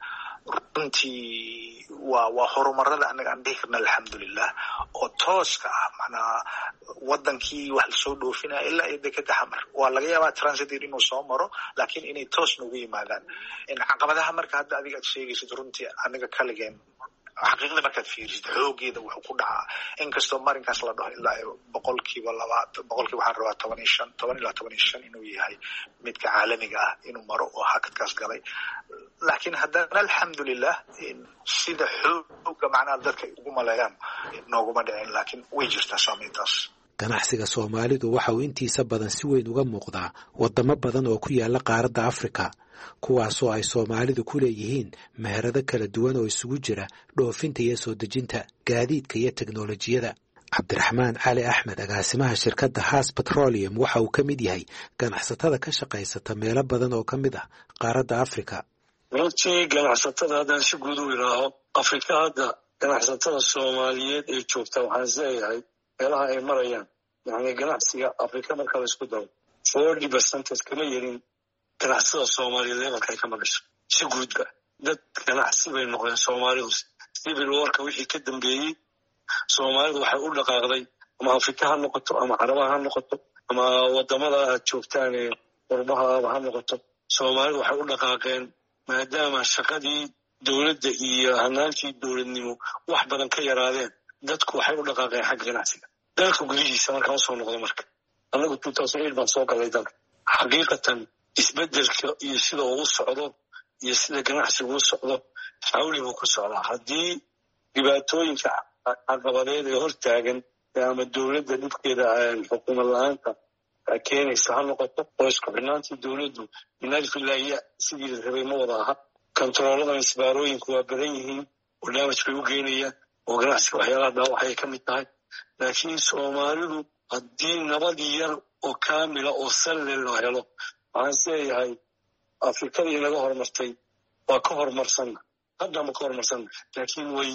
runtii waa waa horumarada anaga aan dhihi karna alxamdulilah oo tooska ah macnaa wadankii wax lasoo dhoofinaya ilaa iyo dekeda xamar waa laga yaabaa transit inuu soo maro laakiin inay toos noogu yimaadaan caqabadaha marka hadda adiga aad sheegaysid runtii aniga kaligeen xaqiiqda markaad fiirisid xoogeeda wuxuu ku dhacaa inkastoo marinkaas la dhaho ilaa iyo boqolkiiba labaatan boqolkiiba waxaan rabaa toban iyo shan toban ilaa toban iyo shan inuu yahay midka caalamiga ah inuu maro oo hakadkaas galay laakiin haddana alxamdulilah sida xooga macnaha dadka ugu maleeyaan nooguma dhicin laakiin way jirtaa saameyntaas ganacsiga soomaalidu waxa uu intiisa badan si weyn uga muuqdaa wadamo badan oo ku yaala qaaradda afrika kuwaasoo ay soomaalidu ku leeyihiin meherado kala duwan oo isugu jira dhoofinta iyo soo dejinta gaadiidka iyo teknolojiyada cabdiraxmaan cali axmed agaasimaha shirkadda haas petroleum waxa uu ka mid yahay ganacsatada ka shaqaysata meelo badan oo ka mid ah qaaradda afrika runtii ganacsatada haddaan si guud u idhaaho afrika hadda ganacsatada soomaaliyeed ee joogta waxaan isleeyahay meelaha ay marayaan yani ganacsiga afrika marka la isku daro forty percentage kama yerin ganacsatada soomaaliyeed levelka ay ka magasho si guudba dad ganacsi bay noqdeen soomaalidu civil warka wixii ka dambeeyey soomaalidu waxay u dhaqaaqday ama afrika ha noqoto ama carabaha ha noqoto ama wadamada aad joogtaan ee qurbahaaba ha noqoto soomaalidu waxay u dhaqaaqeen maadaama shaqadii dowladda iyo hanaankii dowladnimo wax badan ka yaraadeen dadku waxay u dhaqaaqeen xagga ganacsiga dalka gudihiisa markaan usoo noqdo marka annagu two thousand eight baan soo galay dalka xaqiiqatan isbedelka iyo sida uu u socdo iyo sida ganacsigu u socdo xawli buu ku socdaa haddii dhibaatooyinka caqabadeed ee hortaagan ama dowladda dhibkeeda xukuumad la-aanta keenaysa ha noqoto oo isku xidhnaantii dowladdu minalfilahiya sidii la rabay ma wada aha kontarooladan isbaarooyinku waa badan yihiin oo damaj bay u geynayaan oo ganacsiga waxyaalaha dhaawacay ka mid tahay laakiin soomaalidu haddii nabad yar oo kaamila oo salle loo helo waxaan isleeyahay afrikadii naga horumartay waa ka horumarsanna hadda ma ka horumarsanna laakiin way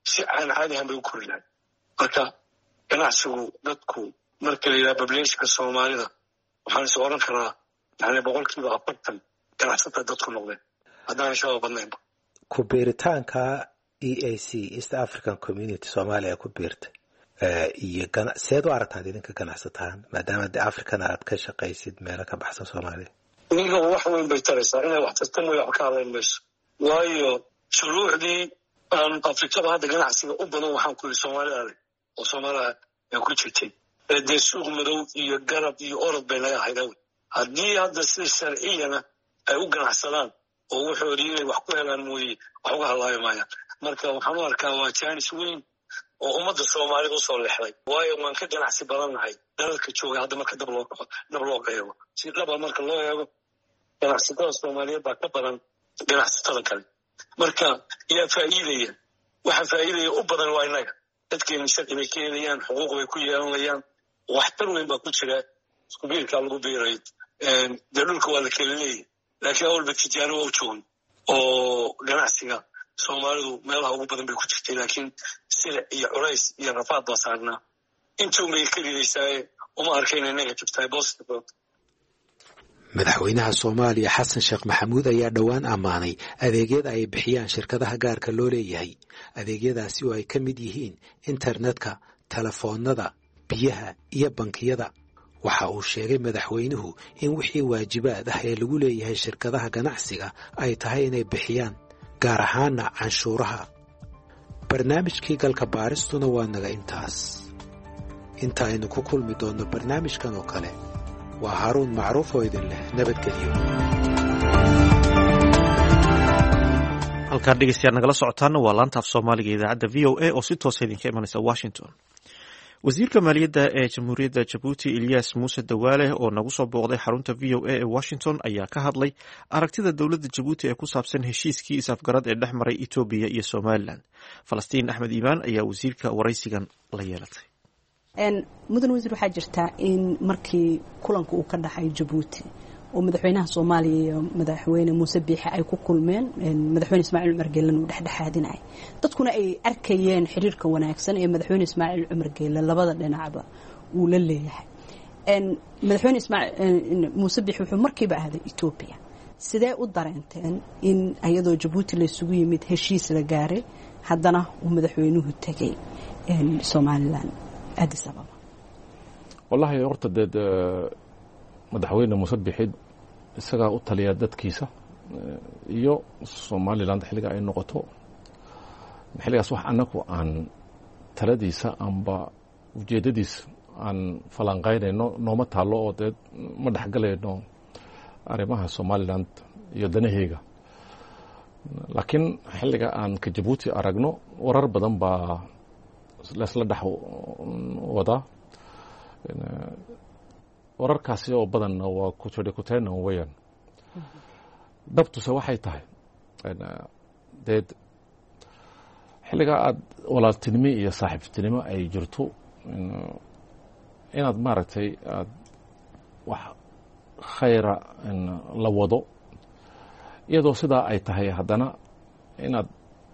si aan caadi ahaan bay u kori lahay marka ganacsigu dadku marka la yidhaha bableeshka soomaalida waxaan is oran karaa yani boqolkiiba afartan ganacsata dadku noqdeen haddaan shaba badnaynba ku biiritaanka e a c East African Community Soomaaliya ku biirtay iyo seed u aragtaad idinka ganacsataan maadaama de africana aad ka shaqaysid meelo ka baxsan Soomaaliya iniga wax weyn bay taraysaa inay wax tartan way wax ka hadlayn mayso waayo shuruucdii aan afrikada hadda ganacsiga u badan waxaan ku yidhi soomaalida oo soomaaliya ay ku jirtay dee suuq madow iyo garab iyo orod bay naga hayda haddii hadda sida sharciyana ay u ganacsadaan oo wuxoodii inay wax ku helaan mooye wax uga hadlaayo maayaan marka waxaan u arkaa waa jaanis weyn oo ummadda soomaalida usoo lexday waayo waan ka ganacsi badannahay dalalka jooga hadda marka dab loo dab loo eego si dhaba marka loo eego ganacsatada soomaaliyeed baa ka badan ganacsatada kale marka yaa faa'iidaya waxa faa'iidaya u badan waa innaga dadkeena sharci bay ka helayaan xuquuq bay ku yeelanayaan waxtar weyn baa ku jira isku biirkaa lagu biiray dee dhulka waa la kala leeyahy laakiin awalba tijaano waa u joogan oo ganacsiga soomaalidu meelaha ugu badan bay ku jirtay laakiin silic iyo culays iyo rafaad baa saarnaa intuun bay ka ridaysaaye uma arkayna negative tahay positive madaxweynaha Soomaaliya Xasan Sheekh Maxamuud ayaa dhowaan ammaanay adeegyada ay bixiyaan shirkadaha gaarka loo leeyahay adeegyadaasi oo ay ka mid yihiin internetka telefoonada biyaha iyo bankiyada waxa uu sheegay madaxweynuhu in wixii waajibaad ah ee lagu leeyahay shirkadaha ganacsiga ay tahay inay bixiyaan gaar ahaana canshuuraha barnaamijkii galka baaristuna waa naga intaas inta aynu ku kulmi doonno barnaamijkan oo kale waa Haaruun Macruuf oo idin leh nabadgelyo halkaan dhegeystayaal nagala socotaana waa laanta af Soomaaliga idaacadda V O A oo si toos ah idinka imanaysa Washington wasiirka maaliyadda ee jamhuuriyadda Djibouti Ilyas Muuse Dawaale oo nagu soo booqday xarunta V O A ee Washington ayaa ka hadlay aragtida dowladda Djibouti ee ku saabsan heshiiskii isafgarad ee dhex maray Ethiopia iyo Somaliland Falastiin Axmed Iimaan ayaa wasiirka waraysigan la yeelatay mudan wasiir waxaa jirta in markii kulanka uu ka dhaxay Djibouti oo madaxweynaha Soomaaliya iyo madaxweyne Muuse Biixi ay ku kulmeen madaxweyne Ismaaciil Cumar Geelle uu dhexdhexaadinay dadkuna ay arkayeen xiriirka wanaagsan ee madaxweyne Ismaaciil Cumar Geelle labada dhinacba uu la leeyahay in madaxweyne Ismaaciil Muuse Biixi wuxuu markiiba aaday Ethiopia sidee u dareenteen in ayadoo Djibouti la isugu yimid heshiis la gaaray haddana uu madaxweynuhu tagay in Somaliland Addis Ababa wallahi horta dad madaxweyne Muuse Biixi isaga u taliya dadkiisa iyo Somaliland xiliga ay noqoto xiligaas wax anagu aan taladiisa amba ujeedadiisa aan falanqaynayno nooma taalo oo dad ma dhaxgalayno arrimaha Somaliland iyo danaheega laakiin xiliga aan ka Djibouti aragno warar badan baa lasla dhax wada wararkaasi oo badan waa ku jira ku taana weeyaan dabtuse waxay tahay deed xiliga aad walaaltinimo iyo saaxiibtinimo ay jirto inaad maaragtay aad wax khayra la wado iyadoo sidaa ay tahay haddana inaad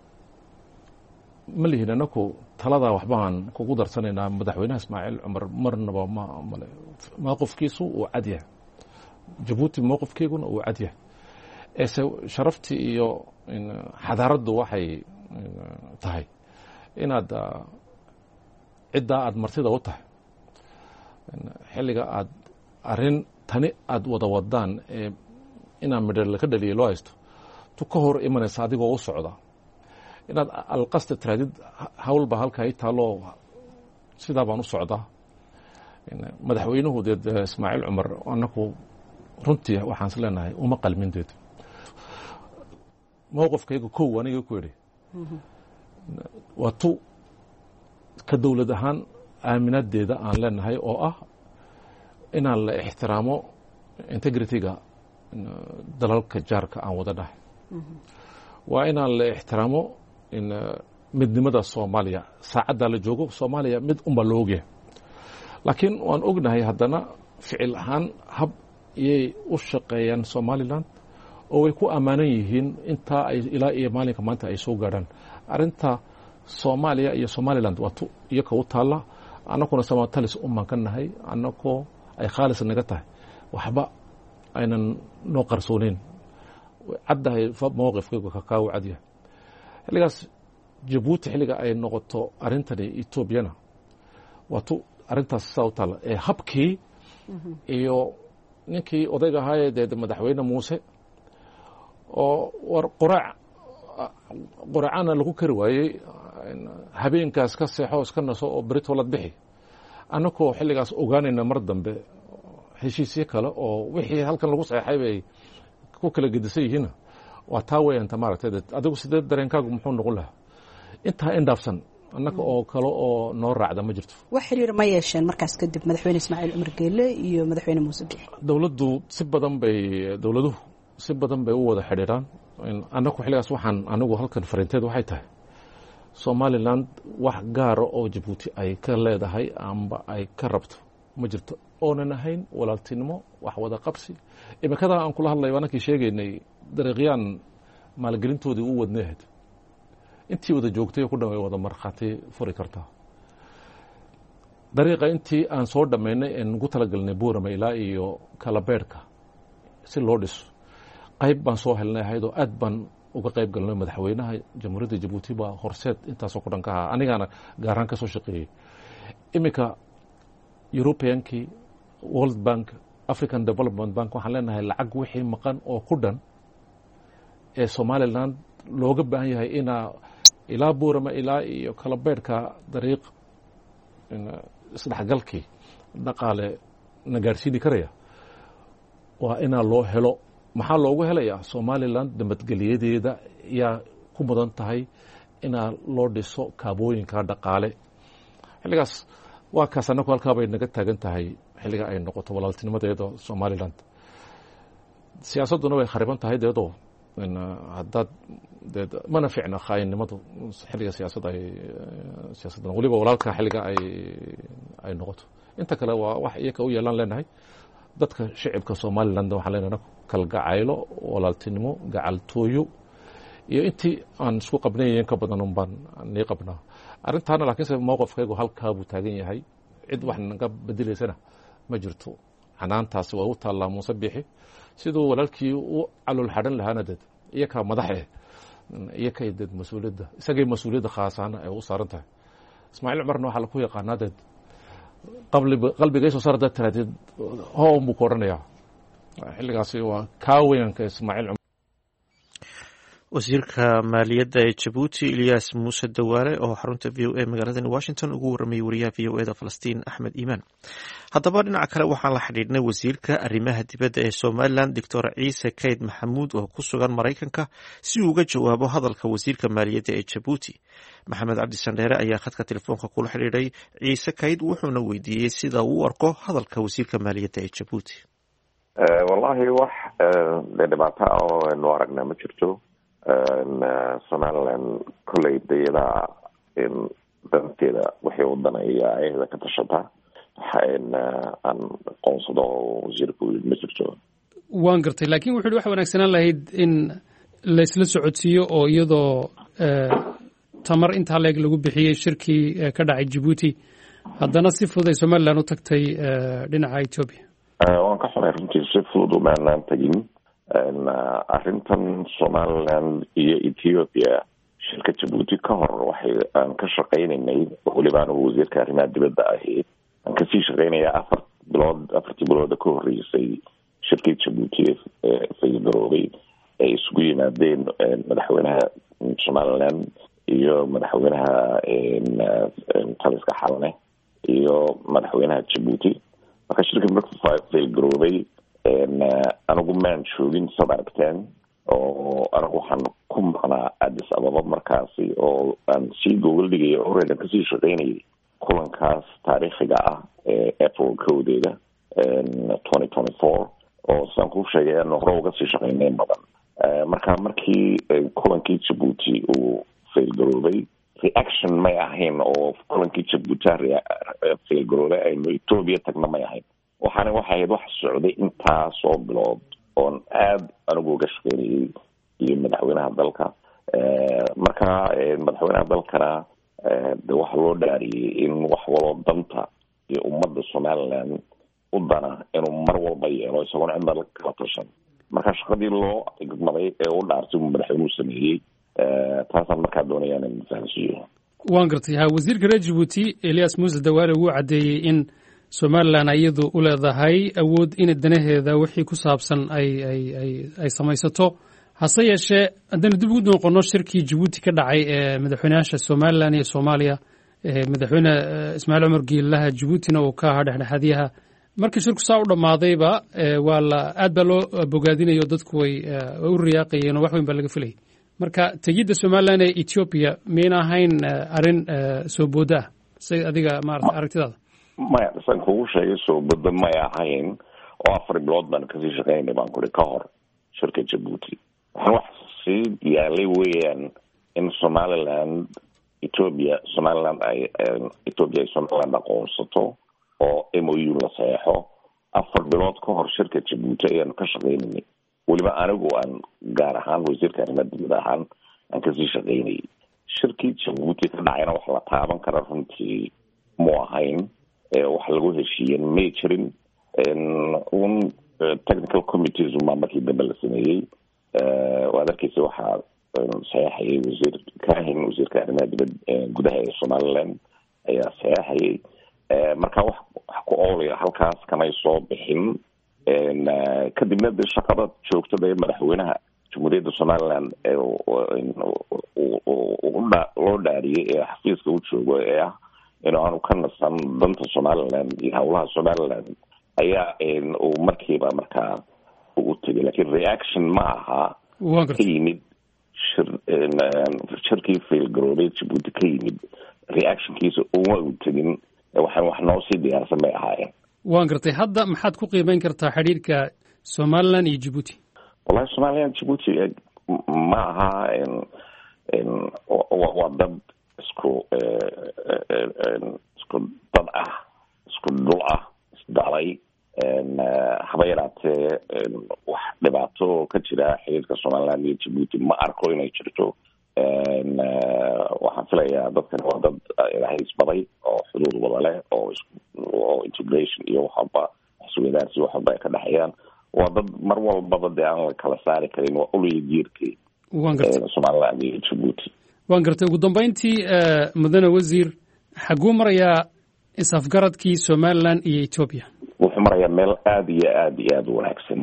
ma lihin anaku talada waxbaan kugu darsanaynaa madaxweynaha Ismaaciil Cumar marnaba ma male mowqifkiisu uu cad yahay Djibouti mowqifkeeguna uu cad yahay ee sharafti iyo xadaaradu waxay tahay inaad cidda aad martida u tahay xilliga aad arin tani aad wada wadaan ee inaan midhal ka dhaliyo loo haysto tu ka hor imanaysa adigoo u socda inaad alqasta tiraadid hawlba halka ay taalo sidaa baan u socdaa madaxweynuhu deed Ismaaciil Cumar anaku runtii waxaan isleenahay uma qalmindeed mowqifkaygu kow aniga ku yiri waa tu ka dowlad ahaan aaminadeeda aan leenahay oo ah inaan la ixtiraamo integrity-ga dalalka jaarka aan wada dhahay waa inaan la ixtiraamo in midnimada Soomaaliya saacada la joogo Soomaaliya mid umba looge laakiin waan ognahay haddana ficil ahaan hab iyay u shaqeeyaan Somaliland oo way ku amaanan yihiin inta ay ilaa iyo maalinka maanta ay soo gaaraan arinta soomaaliya iyo somaliland waa tu iyaka u taalla annakuna samatalis umaan ka nahay annakoo ay khaalis naga tahay waxba aynan noo qarsooneyn caddahay mowqifkaygu kakaawo cadyahay xilligaas jabuuti xilliga ay noqoto arrintani etoobiyana waa tu arrintaas saa u taalla ee habkii iyo ninkii odayga ahaayee dee madaxweyne muuse oo war qoraac qoraacana lagu kari waayey habeenkaas ka seexo iska naso oo beritolad bixi annakoo xilligaas ogaanayna mar dambe heshiisyo kale oo wixii halkan lagu saxeexay bay ku kala gedisan yihiinna waa taa weyanta maaragtay adigu sidee dareenkaagu muxuu noqon lahaa intaa indhaafsan annaka oo kale oo noo raacda ma jirto wax xiriir ma yeesheen markaas kadib madaxweyne ismaaciil cumar geele iyo madaxweyne muuse biixi dowladdu si badan bay dowladuhu si badan bay u wada xidhiiraan annaku xilligaas waxaan anigu halkan fariinteed waxay tahay somaliland wax gaara oo jabuuti ay ka leedahay amba ay ka rabto ma jirto oonan ahayn walaaltinimo wax wada qabsi imikadaa aan kula hadlay annakii sheegaynay dariiqyaan maalgelintoodii u wadneahayd intii wada joogtay ku dhan way wada markhaati furi kartaa dariiqa intii aan soo dhammaynay ee nagu talagelnay buurama ilaa iyo kalabeerhka si loo dhiso qayb baan soo helnay ahayd oo aad baan uga qayb galnay madaxweynaha jamhuuriyadda jabuuti baa horseed intaasoo ku dhan ka ahaa anigaana gaaraan ka soo shaqeeyey iminka europeankii world bank african development bank waxaan leenahay lacag wixii maqan oo ku dhan ee somaliland looga baahan yahay inaa ilaa buurama ilaa iyo kalabeerhka dariiq isdhexgalkii dhaqaale na gaarsiini karaya waa inaa loo helo maxaa loogu helayaa somaliland nabadgeliyadeeda yaa ku mudan tahay inaa loo dhiso kaabooyinka dhaqaale xilligaas waa kaas annaku halkaa bay naga taagan tahay xilliga ay noqoto walaaltinimadeeda somaliland siyaasadduna way khariban tahay deedoo haddaad dee mana fiicna khaayinimadu xilliga siyaasad ay siyaasaddan weliba walaalka xilliga ay ay noqoto inta kale waa wax iyaka u yeelaan leenahay dadka shicibka somaliland waxaan leenahay kalgacaylo walaaltinimo gacaltooyo iyo intii aan isku qabnayen ka badan un baan nii qabnaa arrintaana laakiinse mowqifkaygu halkaa buu taagan yahay cid wax naga bedelaysana ma jirto canaantaasi waa u taallaa muuse biixi siduu walaalkii u calool xadhan lahaana deed iyakaa madaxe iyakay deed mas-uuliyadda isagay mas-uuliyadda khaasaana ay u saaran tahay ismaaciil cumarna waxaa laku yaqaanaa deed qalbigaysoo saar hadaad tiraadid hoon buu ku odhanayaa xilligaasi waa kaa weynanka ismaaciil cumar wasiirka maaliyadda ee jabuuti ilyas muuse dawaale oo xarunta v o a magaaladani washington ugu warramayay wariyaha v o eda falastiin axmed iimaan haddaba dhinaca kale waxaan la xidhiidhnay wasiirka arrimaha dibadda ee somalilan doctor ciise kayd maxamuud oo ku sugan maraykanka si uu uga jawaabo hadalka wasiirka maaliyadda ee jabuuti maxamed cabdisandheere ayaa khadka telefoonka kula xidhiidhay ciise kayd wuxuuna weydiiyey sida uu u arko hadalka wasiirka maaliyadda ee jabuuti wallahi wax dhibaato ah oo aynu aragnaa ma jirto somaliland kolley dayadaa danteeda waxay u danaya ayada ka tashata aan qoonsado wasiirka ma jirto waan gartay laakiin wuxu uhi waxa wanaagsanaan lahayd in laysla socodsiiyo oo iyadoo tamar intaa leeg lagu bixiyey shirkii ka dhacay jabuuti haddana si fudud ay somaliland u tagtay dhinaca etoobiya waan ka xunay runtii si fudud umaanaan tagin arrintan somaliland iyo ethiopia shirka jabuuti ka hor waxay aan ka shaqaynaynay weliba anigu wasiirka arrimaha dibadda ahayd aan kasii shaqaynaya afar bilood afartii bilooda ka horreysay shirkii jabuuti ee faygaroobay ay isugu yimaadeen madaxweynaha somaliland iyo madaxweynaha taliska xalne iyo madaxweynaha jabuuti marka shirka markuu faygaroobay anigu maan joogin soo aragteen oo anigu waxaan ku maqnaa addis ababa markaasi oo aan sii gogol dhigaya horeed aan kasii shaqaynayay kulankaas taariikhiga ah ee april kowdeeda twenty twenty four oo sidaan kuu sheegay aan hore uga sii shaqaynay badan marka markii kulankii jabuuti uu failgaroobay reaction may ahayn oo kulankii jabuuti failgaroobay aynu etoobiya tagna may ahayn waxaana waxay ahayd wax socday intaasoo bilood oon aada anigu uga shaqeynayay iyo madaxweynaha dalka marka madaxweynaha dalkana de waxa loo dhaariyey in wax waloo danta iyo ummadda somaliland u dana inuu mar walba yeelo isagoona cidna kala tashan marka shaqadii loo igmaday ee u dhaartay uu madaxweynuhu sameeyey taasaan markaa doonayaan in fahansiiyo waan gartay ha wasiirka reer Djibouti Elias Muuse Dawaale wuu cadeeyey in Somaliland iyadu u leedahay awood in danaheeda wixii ku saabsan ay ay ay ay samaysato hase yeeshee haddana dib ugu noqono shirkii Djibouti ka dhacay ee madaxweynaha Somaliland iyo Soomaaliya ee madaxweyne Ismaaciil Cumar Geelaha Djiboutina uu ka ahaa dhexdhexaadiyaha markii shirku saa u dhamaadayba waa la aad baa loo bogaadinayo dadku way u riyaaqayeen wax weyn baa laga filayay marka tegidda Somaliland ee Ethiopia miyayna ahayn arrin soo booda say adiga maaragtay aragtidaada maya san kugu sheegay soo booda may ahayn oo afar bilood baan kasii shaqeynay baan kuri ka hor shirka Djibouti waxaan wax sii yaalay weeyaan in Somaliland Ethiopia Somaliland ay Ethiopia Somaliland aqoonsato oo M O U la saxeexo afar bilood ka hor shirka Djibouti ayaan ka shaqeynay waliba anigu aan gaar ahaan wasiirka arrimaha dibadda ahaan aan kasii shaqeynay shirkii Djibouti ka dhacayna wax la taaban kara runtii mu ahayn wax lagu heshiiyey may jirin un technical committees uma markii dambe la sameeyey waad arkeysa waxaa saxeexayay wasiir kaahin wasiirka arrimaha dibadda gudaha ee Somaliland ayaa saxeexayay marka wax wax ku oolaya halkaas kamay soo bixin kadibna de shaqada joogtada ee madaxweynaha Jamhuuriyadda Somaliland ee loo dhaariyey ee xafiiska u joogo ee ah inuu aanu ka nasan danta Somaliland iyo howlaha Somaliland ayaa uu markiiba markaa u tegay laakiin reaction ma aha ka yimid shirkii failgaroobay Djibouti ka yimid reactionkiisa uma u tegin waxaan wax noo sii diyaarsan bay ahaayeen waan gartay hadda maxaad ku qiimeyn kartaa xiriirka Somaliland iyo Djibouti wallahi Somaliland Djibouti ma aha waa dad isku isku dad ah isku dhul ah isdalay haba yaraatee wax dhibaato ka jira xiriirka Somaliland iyo Djibouti ma arko inay jirto waxaan filayaa dadkan waa dad ilaahay isbaday oo xuduud wada leh oo oo integration iyo waxba isweydaarsi waxba ay ka dhaxayaan waa dad mar walbaba dee aan la kala saari karin waa uliya jiirkii Somaliland iyo Djibouti waan gartay ugu dambeyntii mudane wasiir xaguu marayaa isafgaradkii Somaliland iyo Ethiopia wuxuu marayaa meel aad iyo aad iyo aad u wanaagsan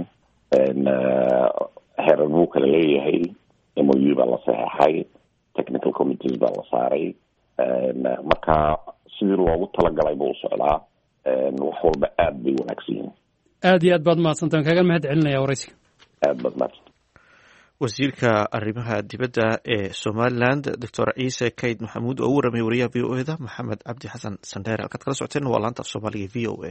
heerar buu kala leeyahay M O U baa la saxeexay technical committees baa la saaray marka sidii loogu talagalay buu socdaa wax walba aad bay wanaagsan yihiin aad iyo aad baad mahadsantahay kaga mahad celinaya waraysiga aad baad mahadsan wasiirka arrimaha dibadda ee Somaliland Doctor Ciise Kayd Maxamuud oo u waramay wariyaha V O A da Maxamed Cabdi Xasan Sandheer halkaad kala socoteen waa laanta af Soomaaliga V O A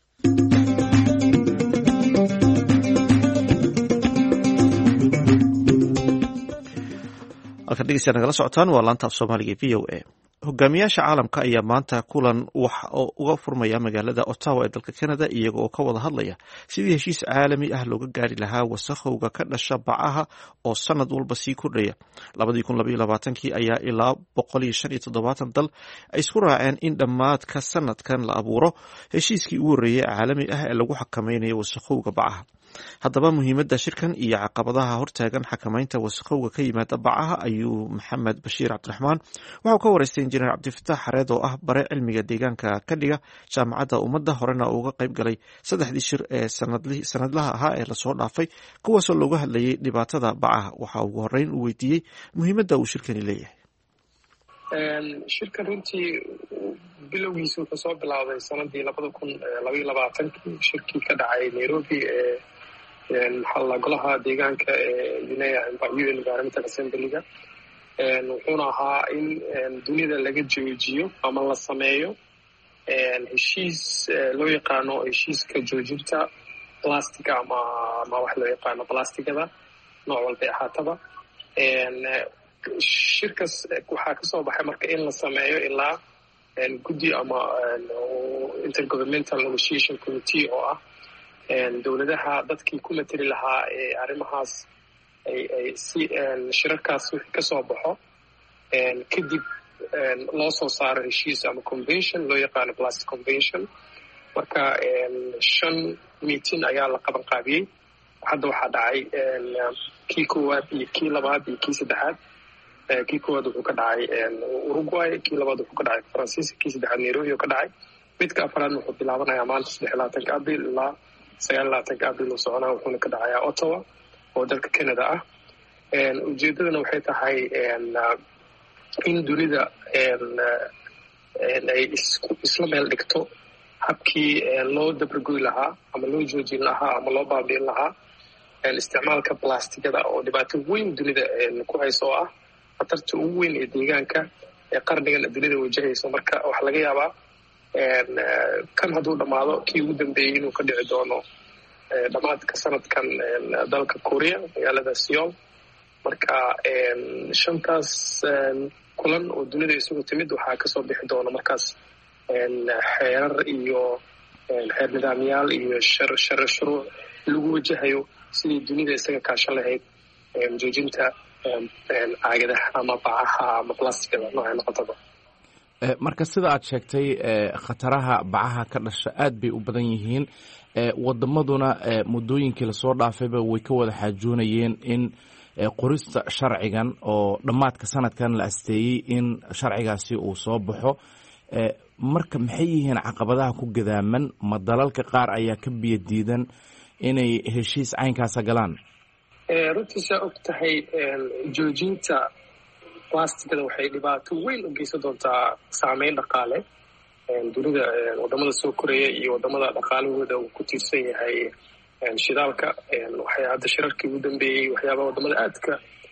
halkaad dhegeystayaal nagala socotaan waa laanta af Soomaaliga V O A hogaamiyaasha caalamka ayaa maanta kulan wax oo uga furmaya magaalada Ottawa ee dalka Canada iyaga oo ka wada hadlaya sidii heshiis caalami ah looga gaari lahaa wasakhowga ka dhasha bacaha oo sanad walba sii kordhaya labadii kun laba iyo labaatankii ayaa ilaa boqol iyo shan iyo toddobaatan dal ay isku raaceen in dhammaadka sanadkan la abuuro heshiiskii ugu horreeyay caalami ah ee lagu xakameynayo wasakhowga bacaha haddaba muhiimadda shirkan iyo caqabadaha hortaagan xakamaynta wasakhowga ka yimaada bacaha ayuu maxamed bashiir cabdiraxmaan waxau ka waraystay injineer cabdifataax xareed oo ah bare cilmiga deegaanka ka dhiga jaamacadda ummadda horena uga qayb galay saddexdii shir ee sanadlaha ahaa ee lasoo dhaafay kuwaasoo looga hadlayay dhibaatada bacaha waxa ugu horeyn uu weydiiyey muhiimadda uu shirkani leeyahay shirkan runtii bilowgiisa wuxuu soo bilaabay sanadii labada kun labaiyo labaatankii shirkii ka dhacay nairobi ee maxaa golaha deegaanka ee U N Environmental Assembly-ga wuxuuna ahaa in dunida laga joojiyo ama la sameeyo heshiis loo yaqaano heshiiska joojinta plastica ama ama wax loo yaqaano plasticada nooc walba ahaataba shirkas waxaa kasoo baxay marka in la sameeyo ilaa guddi ama intergovernmental negotiation committee oo ah dowladaha dadkii ku mateli lahaa ee arrimahaas ay ay si shirarkaas wixii kasoo baxo kadib loo soo saaro heshiis ama convention loo yaqaano plastic convention. marka shan meeting ayaa la qaban qaabiyey. hadda waxaa dhacay kii koowaad iyo kii labaad iyo kii saddexaad. kii koowaad wuxuu ka dhacay Uruguay, kii labaad wuxuu ka dhacay Faransiiska, kii saddexaad Nairobi uu ka dhacay. midka afraad wuxuu bilaabanayaa maanta saddex iyo labaatanka abril ilaa sagaal iyo labaatanka abril uu soconaa, wuxuuna ka dhacayaa Ottawa oo dalka Canada ah. ujeedadana waxay tahay in dunida ay isla meel dhigto habkii loo dabargoy lahaa ama loo joojin lahaa ama loo baabi'in lahaa isticmaalka blastigada oo dhibaato weyn dunida ku hayso oo ah khatarta ugu weyn ee deegaanka ee qarnigan dunida wajahayso. marka waxaa laga yaabaa kan hadduu dhammaado kii ugu dambeeyey inuu ka dhici doono dhammaadka sanadkan dalka Korea, magaalada Seoul. marka shantaas kulan oo dunida isugu timid waxaa kasoo bixi doona markaas xeerar iyo xeer nidaamyaal iyo shar shar shuruuc lagu wajahayo sidii dunida isaga kaashan lahayd joojinta caagadaha ama bacaha ama plasticada nooca noqotaba. marka sida aad sheegtay khataraha bacaha ka dhasha aad bay u badan yihiin. wadamaduna muddooyinkii lasoo dhaafayba way ka wada xaajoonayeen in qorista sharcigan oo dhammaadka sanadkan la asteeyey in sharcigaasi uu soo baxo. marka maxay yihiin caqabadaha ku gadaaman? ma dalalka qaar ayaa ka biyo diidan inay heshiis caynkaasa galaan? runtii saa og tahay joojinta plasticada waxay dhibaato weyn u geysan doontaa saameyn dhaqaale dunida. wadamada soo koreya iyo wadamada dhaqaalahooda uu ku tiirsan yahay shidaalka. waxay hadda shirarkii ugu dambeeyey waxyaabaha wadamada aadka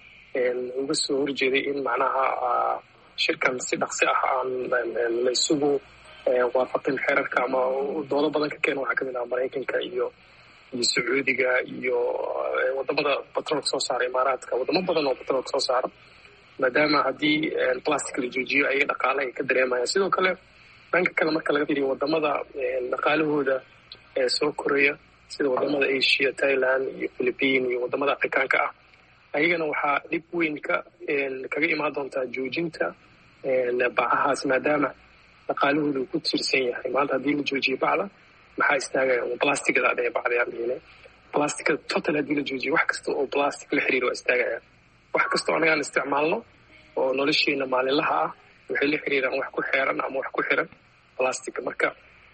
uga soo horjeeday in macnaha shirkan si dhaqsi ah aan la isugu waafaqin xeerarka ama doodo badan ka keena waxaa kamid ah Maraykanka iyo iyo Sacuudiga iyo wadamada batroolka soo saara Imaaraadka, wadamo badan oo batroolka soo saara, maadaama haddii plastic la joojiyo ay dhaqaale ay ka dareemayaan. sidoo kale dhanka kale marka laga fiiriyo wadamada dhaqaalahooda ee soo koraya sida wadamada Asia, Thailand iyo Philippines iyo wadamada Afrikaanka ah, ayagana waxaa dhib weyn ka kaga imaan doontaa joojinta bacahaas maadaama dhaqaalahooda uu ku tiirsan yahay. maanta haddii la joojiyo bacda maxaa istaagaya? plasticada adhee bacdayaan dhihine plasticada total haddii la joojiyo wax kasta oo plastic la xiriiro waa istaagaya. wax kasta oo anagaan isticmaalno oo nolosheena maalinlaha ah waxay la xiriiraan wax ku xeeran ama wax ku xiran plastica. marka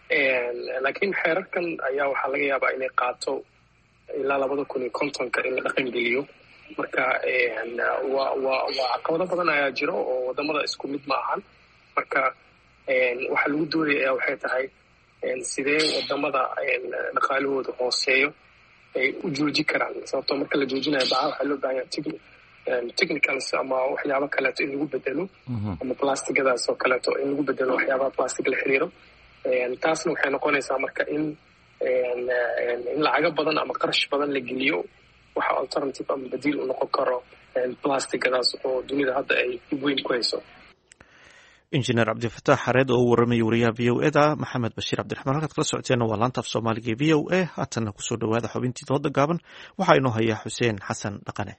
laakiin xeerarkan ayaa waxaa laga yaabaa inay qaato ilaa labada kun iyo kontonka in la dhaqan geliyo. marka waa waa waa caqabado badan ayaa jiro oo wadamada isku mid ma ahan. marka waxa lagu doodaya ayaa waxay tahay sidee wadamada dhaqaalahooda hooseeyo ay u jooji karaan. sababtoo marka la joojinayo bacaha waxaa loo baahan yahay technicals ama waxyaabo kaleeto in lagu bedelo ama plasticadaas oo kaleeto in lagu bedelo waxyaabaha plastic la xiriiro. taasna waxay noqonaysaa marka in in lacago badan ama qarash badan la geliyo waxa alternative ama badiil u noqon karo plasticadaas oo dunida hadda ay dib weyn ku hayso. injineer cabdifataax xareed oo u warramay wariyaha v o eda maxamed bashiir cabdiraxmaan. halkaad kala socoteena waa laanta af soomaaliga v o a. haatanna kusoo dhawaada xubintii dooda gaaban waxaa inoo hayaa xuseen xasan dhaqane.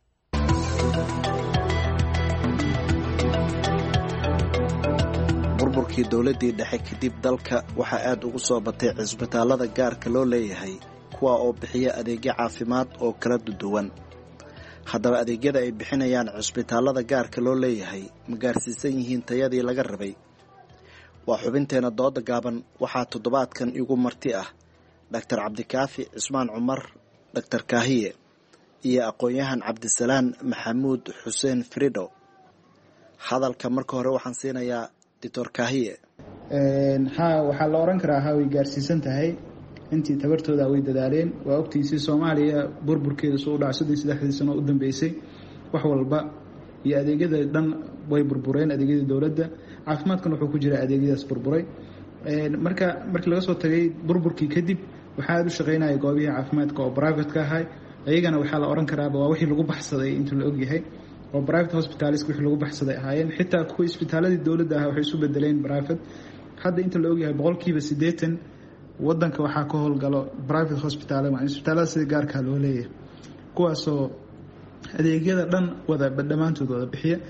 burburkii dowladdii dhexe kadib dalka waxaa aad ugu soo batay cisbitaallada gaarka loo leeyahay kuwa oo bixiya adeegyo caafimaad oo kala duwan. haddaba adeegyada ay bixinayaan cisbitaallada gaarka loo leeyahay ma gaarsiisan yihiin tayadii laga rabay? waa xubinteena dooda gaaban. waxaa toddobaadkan igu marti ah dhaktar cabdikaafi cismaan cumar, dhaktar kaahiye iyo aqoon-yahan cabdisalaan maxamuud xuseen frido. hadalka marka hore waxaan siinayaa doctor kaahiye. ha waxaa la oran karaa ha way gaarsiisan tahay. intii tabartooda way dadaaleen. waa ogtiisii Soomaaliya burburkeeda soo dhacay saddex saddexdii sano u dambeysay wax walba iyo adeegyada dhan way burbureen. adeegyada dawladda caafimaadkan wuxuu ku jira adeegyadaas burburay. marka markii laga soo tagay burburkii kadib waxaa aad u shaqeynaya goobihii caafimaadka oo private ka ahay. ayagana waxaa la oran karaa waa wixii lagu baxsaday inta la ogyahay oo private hospitals wixii lagu baxsaday ahaayeen. xitaa kuwa isbitaaladii dawladda ah waxay isu bedeleen private. hadda inta la ogyahay boqolkiiba siddeetan wadanka waxaa ka howlgalo private hospital ama isbitaalada sida gaarka loo leeyahay kuwaasoo adeegyada dhan wada dhammaantood wada bixiya.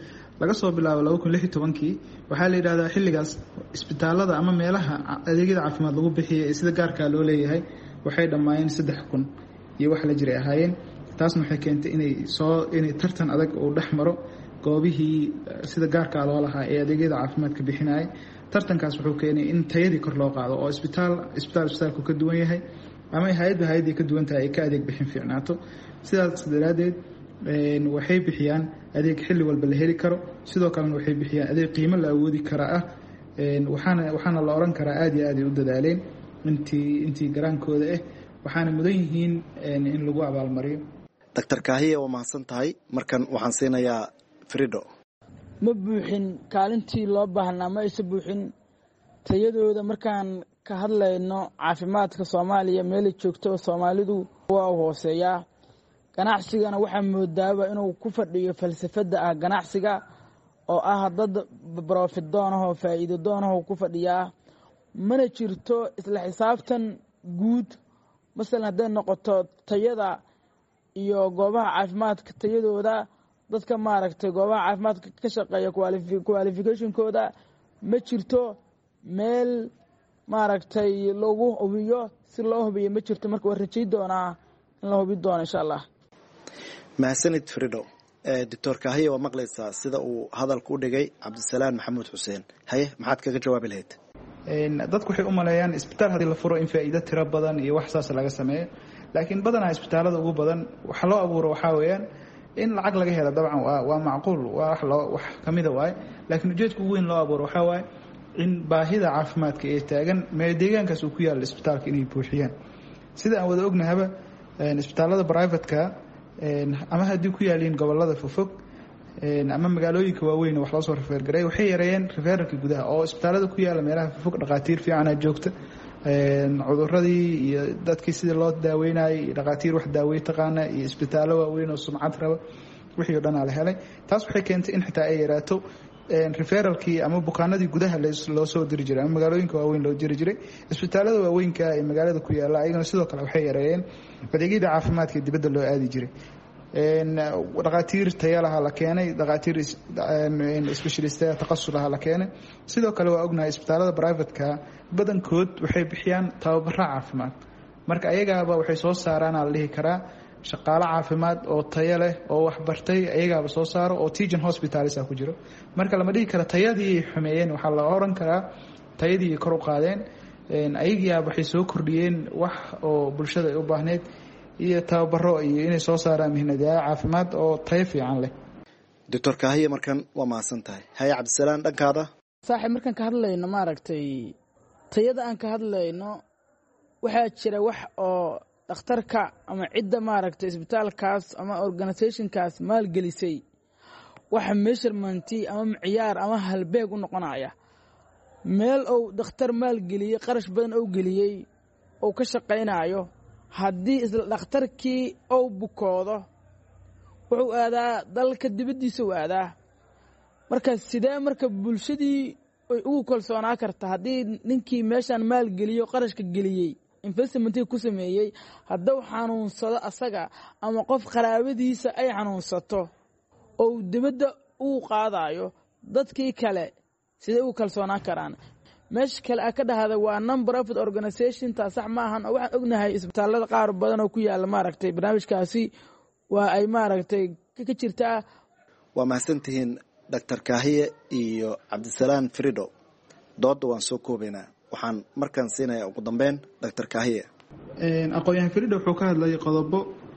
laga soo bilaabo laba kun lix iyo tobankii waxaa la yidhahdaa xilligaas isbitaalada ama meelaha adeegyada caafimaad lagu bixiyay ee sida gaarkaa loo leeyahay waxay dhammaayeen saddex kun iyo wax la jiray ahaayeen taasna waxay keentay inay soo inay tartan adag uu dhex maro goobihii sida gaarkaa loo lahaa ee adeegyada caafimaadka bixinayay tartankaas wuxuu keenay in tayadii kor loo qaado oo isbitaal isbitaal isbitaalku ka duwan yahay ama hay-adba hay-addii ka duwan tahay ay ka adeeg bixin fiicnaato sidaas daraaddeed waxay bixiyaan adeeg xilli walba la heli karo sidoo kalena waxay bixiyaan adeeg qiimo la awoodi kara ah waxaana waxaana la oran karaa aad iyo aad ay u dadaaleen intii intii garaankooda ah waxaana mudan yihiin in lagu abaalmariyo. doctor Kaahiye waa mahadsan tahay. markan waxaan siinayaa Frido. ma buuxin kaalintii loo baahnaa ma aysan buuxin tayadooda markaan ka hadlayno caafimaadka Soomaaliya meel joogto Soomaalidu waa hooseeyaa ganacsigana waxaa moodaaba inuu ku fadhiyo falsafada ah ganacsiga oo ah dad profit doonaho faa'iido doonaho ku fadhiyaa mana jirto isla xisaabtan guud masalan haday noqoto tayada iyo goobaha caafimaadka tayadooda dadka maaragtay goobaha caafimaadka ka shaqeeya qualification-kooda ma jirto meel maaragtay lagu hubiyo si loo hubiyo ma jirto marka waan rajay doonaa in la hubi doono insha Allah. mahadsanid Frido. doctor Kaahiye waa maqlaysaa sida uu hadalku u dhigay Cabdisalaam Maxamuud Xuseen. haye maxaad kaga jawaabi lahayd? dadku waxay u maleeyaan isbitaal hadii la furo in faa'iido tiro badan iyo wax saas laga sameeyo laakiin badanaa isbitaalada ugu badan waxa loo abuuro waxa weeyaan in lacag laga helo dabcan waa macquul waa wax loo wax kamida waay laakiin ujeedku ugu weyn loo abuuro waxa waay in baahida caafimaadka ee taagan meel deegaankaas uu ku yaalo isbitaalka inay buuxiyaan sida aan wada ognahaba isbitaalada private-ka ama haddii ku yaaliin gobolada fofog ama magaalooyinka waaweyn wax loo soo refer garay waxay yareeyeen referalka gudaha oo isbitaalada ku yaala meelaha fofog dhaqaatiir fiican ah joogta cuduradii iyo dadkii sidii loo daaweynayay dhaqaatiir wax daaweey taqaana iyo isbitaalo waaweyn oo sumcad raba wixii oo dhan la helay taas waxay keentay in xitaa ay yaraato referalkii ama bukaanadii gudaha loo soo diri jiray ama magaalooyinka waaweyn loo diri jiray isbitaalada waaweynka ee magaalada ku yaala ayagana sidoo kale waxay yareeyeen adeegyada caafimaadka dibadda loo aadi jiray dhaqaatiir tayo laha la keenay dhaqaatiir specialist takhasus laha la keenay sidoo kale waa ognahay isbitaalada private-ka badankood waxay bixiyaan tababaro caafimaad marka ayagaaba waxay soo saaraan la dhihi karaa shaqaale caafimaad oo tayo leh oo wax bartay ayagaaba soo saaro oo teaching hospitals ku jiro marka lama dhihi karo tayadii xumeeyeen waxa la oran karaa tayadii kor u qaadeen ayagiiba waxay soo kordhiyeen wax oo bulshada ay u baahneed iyo tababaro iyo inay soo saaraan mihnadaha caafimaad oo tayo fiican leh. doctor Kaahiye markan waa mahadsan tahay. haye Cabdisalaam dhankaada. saaxiib markan ka hadlayno maaragtay tayada aan ka hadlayno waxaa jira wax oo dhakhtarka ama cidda maaragtay isbitaalkaas ama organization-kaas maalgelisay waxa measurement ama ciyaar ama halbeeg u noqonaya meel uu dhakhtar maalgeliyay qarash badan uu geliyay oo ka shaqeynayo haddii isla dhakhtarkii uu bukoodo wuxuu aadaa dalka dibaddiisa u aadaa marka sidee marka bulshadii ay ugu kalsoonaa karta haddii ninkii meeshaan maalgeliyo qarashka geliyey investmentii ku sameeyey hadduu xanuunsado asaga ama qof qaraabadiisa ay xanuunsato oo dibadda uu qaadayo dadkii kale sidee ugu kalsoonaa karaan meesha kale aa ka dhahda waa non-profit organization taa sax ma ahan oo waxaan ognahay isbitaalada qaar badan oo ku yaala maaragtay barnaamijkaasi waa ay maaragtay ka jirtaa. waa mahadsantihiin doctor Kaahiye iyo Cabdisalaam Frido. dooda waan soo koobaynaa waxaan markaan siinayaa ugu dambeyn doctor Kaahiye. aqoon-yahan Frido wuxuu ka hadlayay qodobo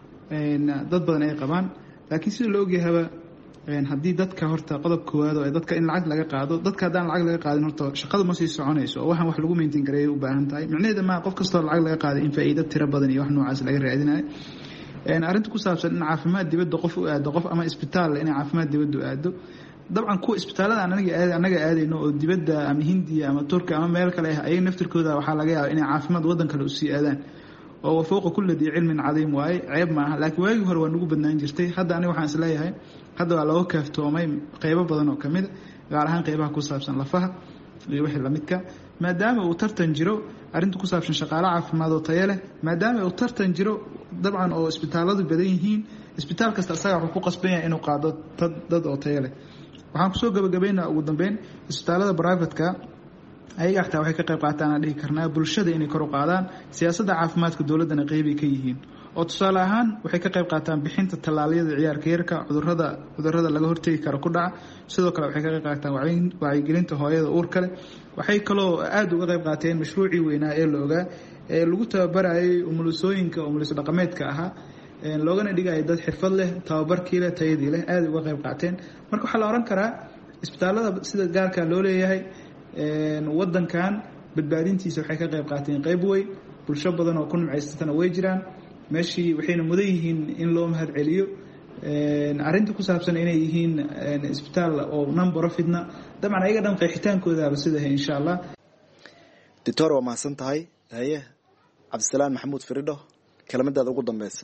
dad badan ay qabaan laakiin sida loo ogyahay haddii dadka horta qodob koowaad oo dadka in lacag laga qaado dadka haddaan lacag laga qaadin horta shaqadu ma sii soconayso oo waxaan wax lagu maintain gareeyo u baahan tahay micnaheeda ma qof kastoo lacag laga qaaday in faa'iido tiro badan iyo wax noocaas laga raadinayo arrinta ku saabsan in caafimaad dibadda qof u aado qof ama isbitaal in caafimaad dibadda u aado dabcan kuwa isbitaalada anaga anaga aadayno oo dibadda ama Hindiya ama Turkiga ama meel kale ah ay naftirkooda waxa laga yaabaa in caafimaad wadan kale u sii aadaan oo fooqa kulli cilmin cadiim waay ceeb ma aha laakiin waagi hore waa nagu badnaan jirtay hadda aniga waxaan isleeyahay hadda waa loo kaaftoomay qaybo badan oo kamid gaar ahaan qaybaha ku saabsan lafaha iyo wixii la midka maadaama uu tartan jiro arinta ku saabsan shaqaale caafimaad oo tayo leh maadaama uu tartan jiro dabcan oo isbitaaladu badan yihiin isbitaal kasta asaga wuxuu ku qasban yahay inuu qaado dad oo tayo leh waxaan kusoo gabagabaynaa ugu dambeyn isbitaalada privatka ayaga xataa waxay ka qayb qaataan aan dhihi karnaa bulshada inay kor u qaadaan siyaasadda caafimaadka dowladdana qeybay ka yihiin oo tusaale ahaan waxay ka qayb qaataan bixinta tallaalyada ciyaarka yarka cudurada cudurada laga hortegi karo ku dhaca sidoo kale waxay ka qayb qaataan wacyigelinta hooyada uurka leh waxay kaloo aada uga qayb qaateen mashruucii weynaa ee la ogaa ee lagu tababarayay umulisooyinka umuliso dhaqameedka ahaa loogana dhigaya dad xirfad leh tababarkii leh tayadii leh aada uga qayb qaateen marka waxaa la oran karaa isbitaalada sida gaarka loo leeyahay wadankan badbaadintiisa waxay ka qayb qaateen qayb weyn bulsho badan oo ku nimcaysatana way jiraan meeshii waxayna mudan yihiin in loo mahad celiyo arrinta ku saabsan inay yihiin isbitaal oo non profitna dabcan ayaga dhan qeexitaankoodaaba sidahay insha allah. doctor waa mahadsan tahay. haye cabdisalaan maxamuud firidho kelmadaada ugu dambeysa.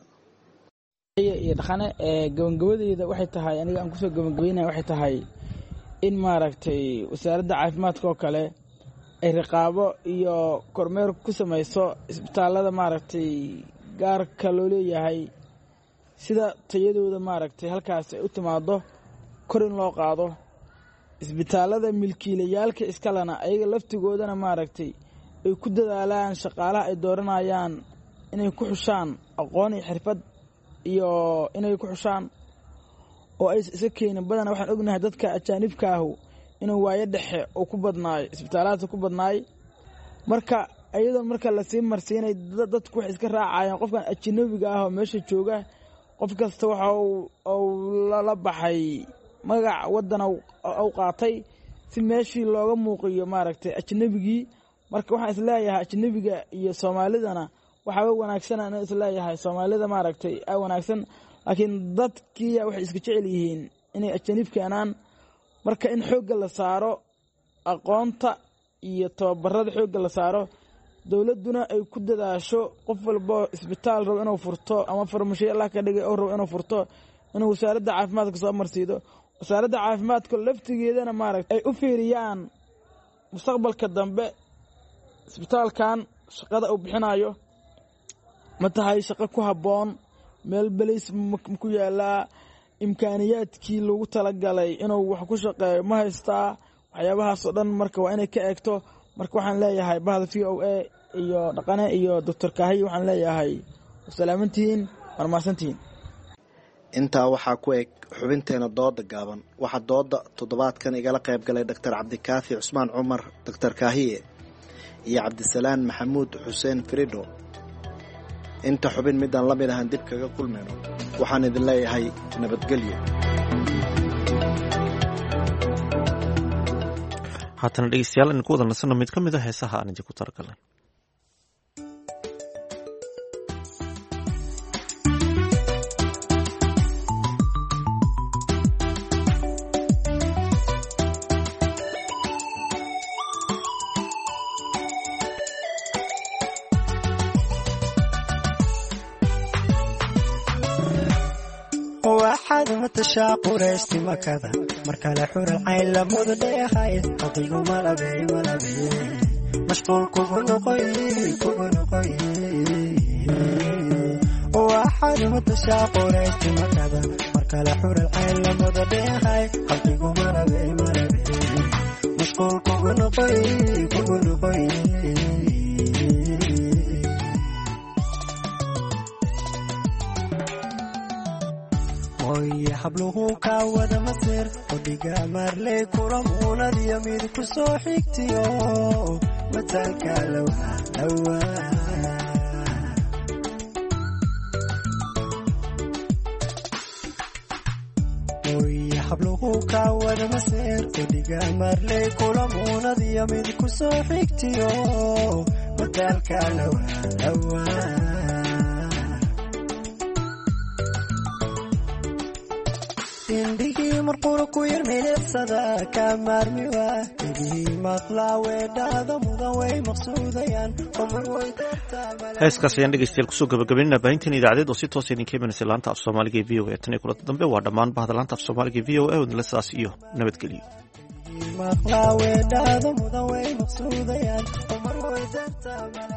iyo dhaqane ee gabagabadeeda waxay tahay aniga aan kusoo gabagabeynaya waxay tahay in maaragtay wasaaradda caafimaadka oo kale ay riqaabo iyo kormeer ku samayso isbitaalada maaragtay gaarka loo leeyahay sida tayadooda maaragtay halkaas ay u timaado kor in loo qaado isbitaalada milkiilayaalka iskalena ayaga laftigoodana maaragtay ay ku dadaalaan shaqaalaha ay dooranayaan inay ku xushaan aqoon iyo xirfad iyo inay ku xushaan oo ay iska keenin badan waxaan ognahay dadka ajaanibka ah inuu waayo dhexe oo ku badnaay isbitaalaadka ku badnaay marka ayadoo marka la sii marsiinay dadku wax iska raacayaan qofkan ajnabiga ah oo meesha jooga qof kasta waxa uu la baxay magac wadan uu qaatay si meeshii looga muuqiyo maaragtay ajnabigii marka waxaan isleeyahay ajnabiga iyo Soomaalidana waxa wanaagsan aan isleeyahay Soomaalida maaragtay ay wanaagsan laakiin dadkii waxay iska jecel yihiin inay ajnabkeenan marka in xoog la saaro aqoonta iyo tababarada xoog la saaro dawladuna ay ku dadaasho qof walba isbitaal rabo inuu furto ama farmashiyo Allah ka dhigay oo rabo inuu furto inuu wasaaradda caafimaadka soo marsiido wasaaradda caafimaadka laftigeedana maaragtay ay u fiiriyaan mustaqbalka dambe isbitaalkan shaqada uu bixinayo ma tahay shaqo ku habboon meel balays ku yaala imkaaniyaadkii lagu talagalay inuu wax ku shaqeeyo ma haystaa waxyaabahaas oo dhan marka waa inay ka eegto marka waxaan leeyahay bahda V O A iyo dhaqane iyo doctor Kaahi waxaan leeyahay salaamantiin warmaasantiin intaa waxaa ku eg xubinteena dooda gaaban waxaa dooda toddobaadkan igala qayb galay doctor Cabdikaafi Cusmaan Cumar doctor Kaahi iyo Cabdisalaan Maxamuud Xuseen Firidho inta xubin midaan la mid ahaan dib kaga kulmayno waxaan idin leeyahay nabadgelyo. haatan dhegeystayaal in ku wada nasano mid ka mid ah heesaha aan idinku talagalnay. تشاقرست مكذا مركل حور العين لمود ديخايد قطيق ملبي ملبي مشغول كبن قوي كبن قوي واحد متشاقرست مكذا مركل حور العين لمود ديخايد قطيق ملبي ملبي مشغول كبن قوي كبن قوي حبله كاودا مصير وديقا مارلي كرمونا اليمين كسو حيكتيو متالكا لوها لوها وي حبله كاودا مصير وديقا مارلي كرمونا اليمين كسو حيكتيو متالكا لوها لوها مرقور كوير من الصدا كمرمي وادي مطلع ودادا مضوي مقصوديان عمر ويتامل heeskaas ayaan dhegeystayaal kusoo gabagabeynaa baahintan idaacadeed oo si toos ah idinka imanaysa laanta af Soomaaliga ee V O A tan iyo kulanta dambe waa dhammaan bahda laanta af Soomaaliga ee V O A oo idinla saas iyo nabadgelyo مطلع ودادا مضوي مقصوديان عمر ويتامل